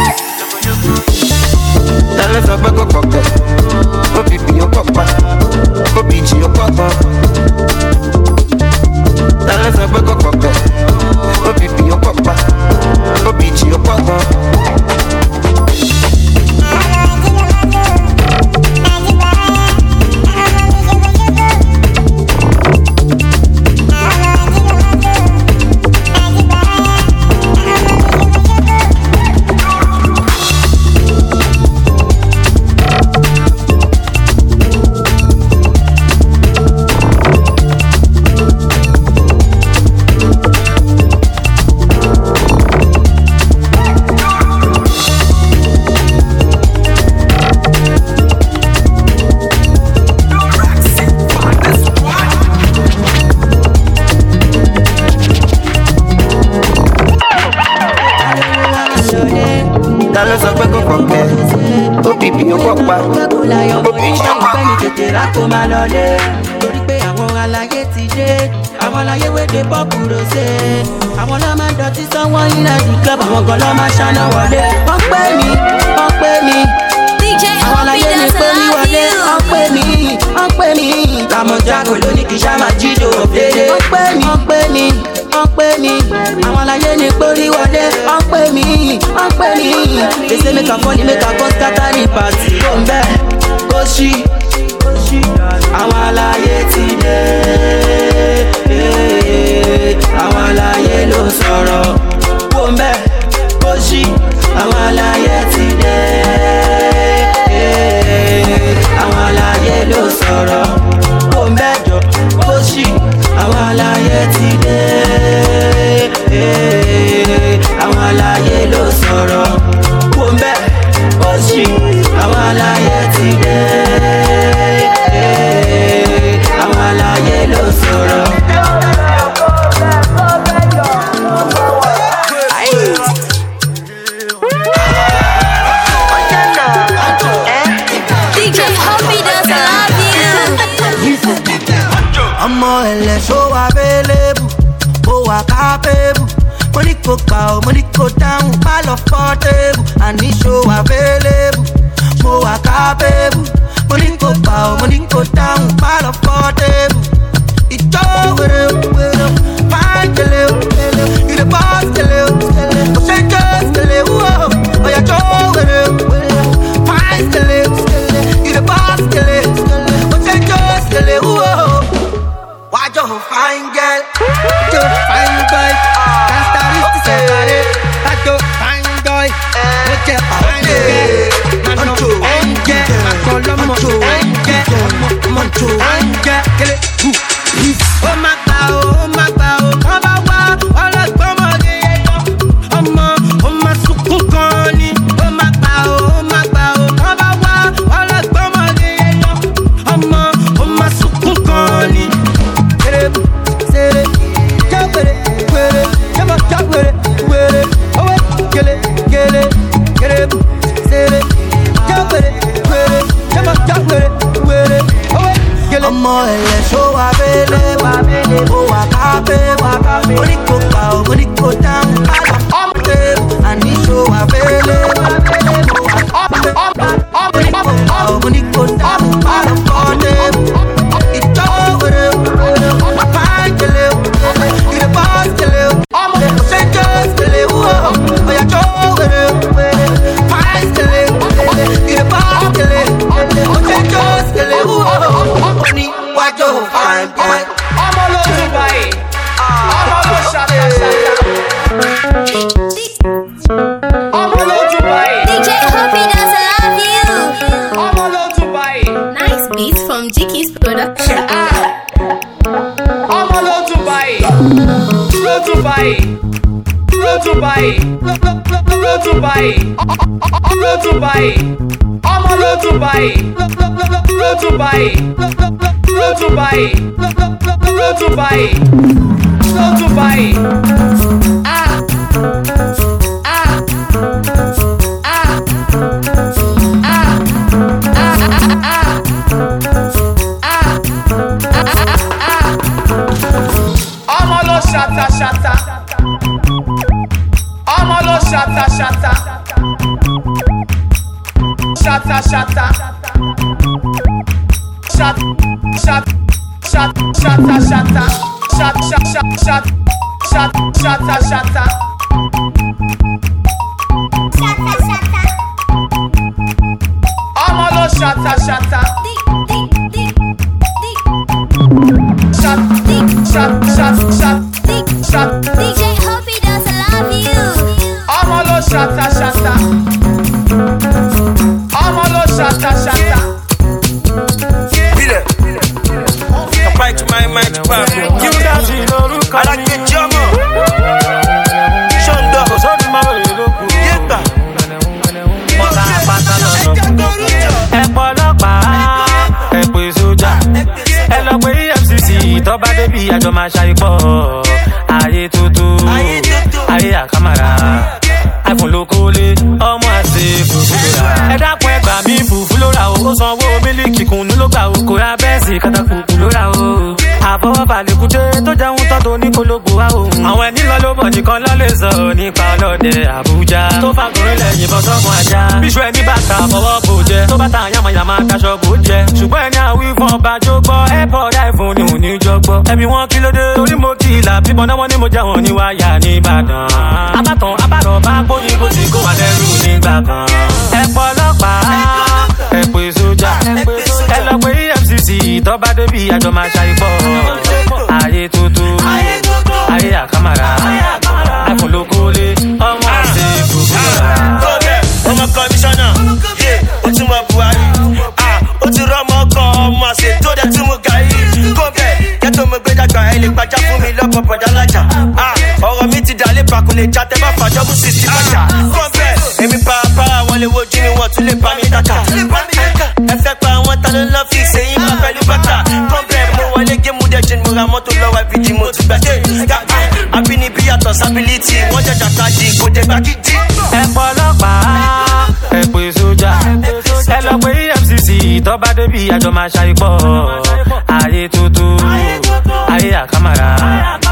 ta ló sọ pé kò kọ̀kẹ́ ó bìbì ó pọ̀ pa ó bìjì ó pọ̀ bọ̀. ta ló sọ pé kò kọ̀kẹ́ ó bìbì ó pọ̀ pa ó bìjì ó pọ̀ bọ̀. ta ló sọ pé kò kọ̀kẹ́ ó bìbì ó pọ̀ pa ó bìjì ó pọ̀ pẹ́ ní tètè rákò máa lọlé torí pé àwọn aláyé ti dé àwọn aláyé wéde bọ́ọ̀kù rosé àwọn lọ́ máa dọ̀tí sanwó nínú àdìgbò àwọn kan lọ́ máa ṣáná wọlé wọ́n pè mí wọ́n pè mí àwọn aláyé ní pé ní wọlé wọ́n pè mí wọ́n pè mí làmọ̀jágò lóní kì í ṣá máa jíjò òféèrè wọ́n pè mí wọ́n pè mí wọ́n pè mí àwọn aláyé ní pé ní wọlé wọ́n pè mí wọ́n pè mí they say make a funny make a go scatter the party ó ń bẹ́ kó ṣí àwọn aláyé ti dé àwọn aláyé ló sọ̀rọ̀ ó ń bẹ́ kó ṣí àwọn aláyé ti dé àwọn aláyé ló sọ̀rọ̀ ó ń bẹ́ jọ kó ṣí àwọn aláyé ti dé àwọn aláyé ló sọ̀rọ̀ ó ń bẹ́ kó ṣí àwọn aláyé ti dé àwọn aláyé ló sọ̀rọ̀. D J Hobby does love you. ọmọ ẹlẹ́ṣọ́ wa bẹ́lẹ́bù ó wà kápẹ́bù Money go cow, money go down, pile of portable, and it show available. Mo wa capable. Money go cow, money go down, pile of portable. It's over, fine, you the boss, oh, say just, oh, oh, yeah, fine, you the boss, oh, say just, oh, why you fine girl, you fine boy, that's the risk to say, I do fine boy, what you fine girl, mancho, angel, mancho, angel, mancho, angel, oh my God, oh my God, oh come on, all I come on, oh my, oh my sukukoni, oh my God, oh my God, oh come on, all I come on, oh my, oh my sukukoni. Say it, jump with it, with it, jump up, jump with it, with it, oh wait, get it, get it, get it, say it, jump with it, with it, jump up, jump with it, with it, oh wait. Ọmọ ẹlẹ ṣó wa bẹ́lẹ̀ wa bẹ́lẹ̀ ó wà kábẹ́ wa kábẹ́. Money go cow, money go down, pile of portable, àní ṣó wa bẹ́lẹ̀ wa bẹ́lẹ̀ ó wà kábẹ́. Money go cow, money go down, pile of portable. Ìjọ wẹrẹ wẹrẹ fine kele wẹrẹ ìdè boss kele wẹrẹ ṣẹjọ kele wọ ọyàjọ wẹrẹ wẹrẹ fine kele wẹrẹ ìdè boss kele wẹrẹ ṣẹjọ kele wọ. Why you fine boy? I'm all over Dubai. I'm all over Shata Shata. I'm all over Dubai. D J Hoppy does love you. I'm all over Dubai. Nice beats from Jiki's production. I'm all over Dubai. Road Dubai. Road Dubai. Road Dubai. Road Dubai. I'm all over Dubai. Road Dubai. Road Dubai, road Dubai, road Dubai. Ah, ah, ah, ah, ah, ah, ah, ah. I'm all shata shata. I'm all shata shata. Shata shata. Shut, shut, shut, shut, shut, shut, shut, shut, shut, shut, shut, shut, shut. I'm all shut, shut, shut, shut, shut, shut, shut. D J Hoppy does love you. I'm all shut, shut. I'm all shut, shut. Fight my mind to pass. You dance in Oruka. I like the jungle. Shondo. Sorry, my little. Yeta. Pata pata lọ. Ẹ pọlọ́pàá, ẹ pè sójà. Ẹ lọ pé E F C C tọ́ba débi àjọ máa ṣàìpọ̀. Ayé tuntun, ayé àkàmàrà. iPhone ló kólé, ọmọ àti fùfú lóra. Ẹ dákun ẹ gbà mí fùfú lóra o. Ó sanwó mílíkì kùnú ló gbà o. Kò ra bẹ́ẹ̀sì kátàkùkù lóra o. Àfọwọ́fà lè kúté tó jẹun tán tó ní kólógbò wá o. Àwọn ẹni lọ ló bọ̀ nìkan lọ lè sọ nípa ọlọ́dẹ Àbújá. Tó fàkùnrin lẹ́yìn bọ́ sọ́kun ajá. Bíṣu ẹni bàtà fọwọ́ bò jẹ. Tó bàtà yamayama daṣọ bò jẹ. Ṣùgbọ́n ẹni àwí fún ọba jó gbọ́. Airpod iPhone ni òní jọ gbọ́. Ẹbí wọn kí ló dé? Torí mo kí ìlà bíbọn náà wọ́n ní mo jẹ́ wọn ní wáyà ní Ìbàdàn. Abátan abárọ̀ bá gbóyin kó ti kó wà lẹ́rù nígbà kan. Ẹ pọlọ́pàá, ẹ pè sójà. Ẹ lọ pé E F C C tọ́ba débi àjọ máa ṣàìpọ̀. Ayé tuntun, ayé àkàmàrà. iPhone ló kólé, ọmọ àti fùfú lóra. Ọmọ kọmíṣánná, ó ti mọ Buhari. Ó ti rọ́mọ kan ọmọ àṣẹ tó dẹ̀ tún mú gàrí. Kóbẹ̀ kẹ́tọ́ mo gbé dàgbà ẹ lè gbajá fún mi lọ́pọ̀ bọ̀dá lájà. Ọ̀rọ̀ mi ti dà lé pa kò lè já tẹ́ bá fàjọ́ bú sí sí bàjá. Kóbẹ̀ èmi pa apá wọn lè wojú mi wọ́n tún lè bá mi dàkà. Ẹ fẹ́ pa àwọn ta ló lọ́ fi ṣèyí máa pẹ̀lú bàtà. Kóbẹ̀ mo wọlé gémù dẹ̀jẹ̀ mo ra mọ́tò lọ́wọ́ ìbíjì mo ti gbàdé. Àbínibí yàtọ̀ sábìlìtì wọ́n jẹjà káàdì kò jẹ gbà gidi. Ẹ pọlọ́pàá, ẹ pè sójà. Ẹ lọ pé E F C C tọ́ba débi àjọ máa ṣàìpọ̀. Ayé tuntun, ayé àkàmàrà.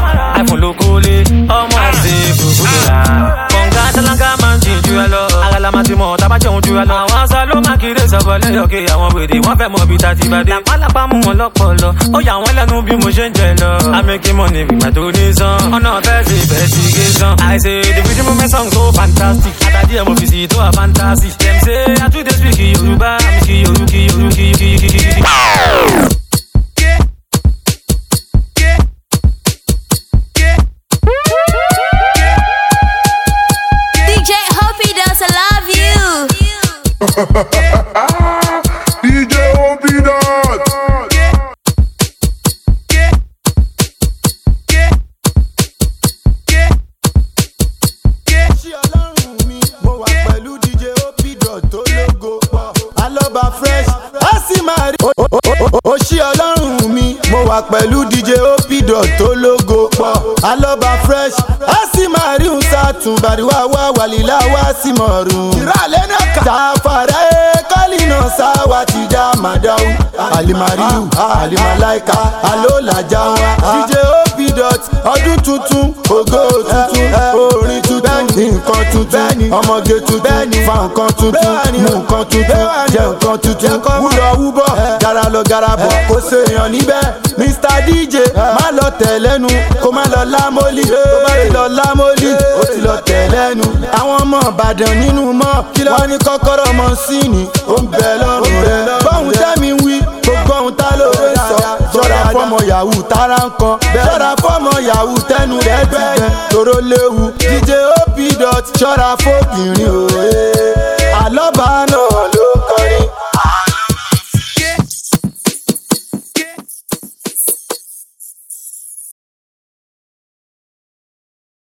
fún lókòlé ọmọ àti fòfúdùrà. kọ̀ǹgá tálákà máa ń jìn ju ẹ lọ àgàlà máa ti mọ̀ tábà jẹun ju ẹ lọ. àwọn aṣọ ló máa kiri sọ̀bọ̀ lẹ́yọ̀kẹ́ àwọn wèrè wọ́n fẹ́ mọ bí ta ti bá dé. lápálápá mú wọn lọ́pọ̀lọ́ ó yà wọ́n lẹ́nu bí mo ṣe ń jẹ lọ. amẹ́kí mọ̀ ní ìgbà tó ní sàn ọ̀nà fẹ́ẹ́ sí investigation. I say the video movement song so fantastic. àtàdí ẹ̀ mo fi sí tó wà fantastic. dem say I too dey speak Yorùbá mi kì Yorùkì Yorùkì Yorùkì. D J Hoppy does I love you. D J Hoppy does. Fresh, I see my Oṣì Ọlọ́run mi, mo wà pẹ̀lú D J Opidot tó lógo pọ̀. Alọ́ba fresh, I see my rí un sátún bàríwá wá wàlílà wá sí mọ̀rún. Ìrọ̀lẹ́ náà kà. Tàfàrà ẹ̀ kọ́lì náà sáwà ti dá màdáwù. Àlìmàríù, àlìmàláìka, àlólàjà wa. D J Opidot ọdún tuntun, ògo tuntun, orin tuntun, nǹkan tuntun, ọmọge tuntun, fa nǹkan tuntun, mú nǹkan tuntun, jẹ nǹkan tuntun, wúlọ wúbọ̀, gara lọ gara bọ̀, kò séèyàn níbẹ̀. Mister D J má lọ tẹ̀ lẹ́nu, kó má lọ lámólì, tó bá ti lọ lámólì, ó ti lọ tẹ̀ lẹ́nu. Àwọn ọmọ Ìbàdàn nínú mọ́, wọ́n ní kọ́kọ́rọ́ mọ́ sí ni, ó ń bẹ lọ́rùn rẹ̀. Bọ́hùn tẹ́mi wí, gbogbo ohun tá ló ń sọ. Ṣọ́ra fọ́mọ yahoo tára ń kan, ṣọ́ra fọ́mọ yahoo tẹ́nu rẹ̀ gbẹ, tòró léwu. D J Opidot ṣọ́ra fóbìnrin òye. Àlọ́ba náà.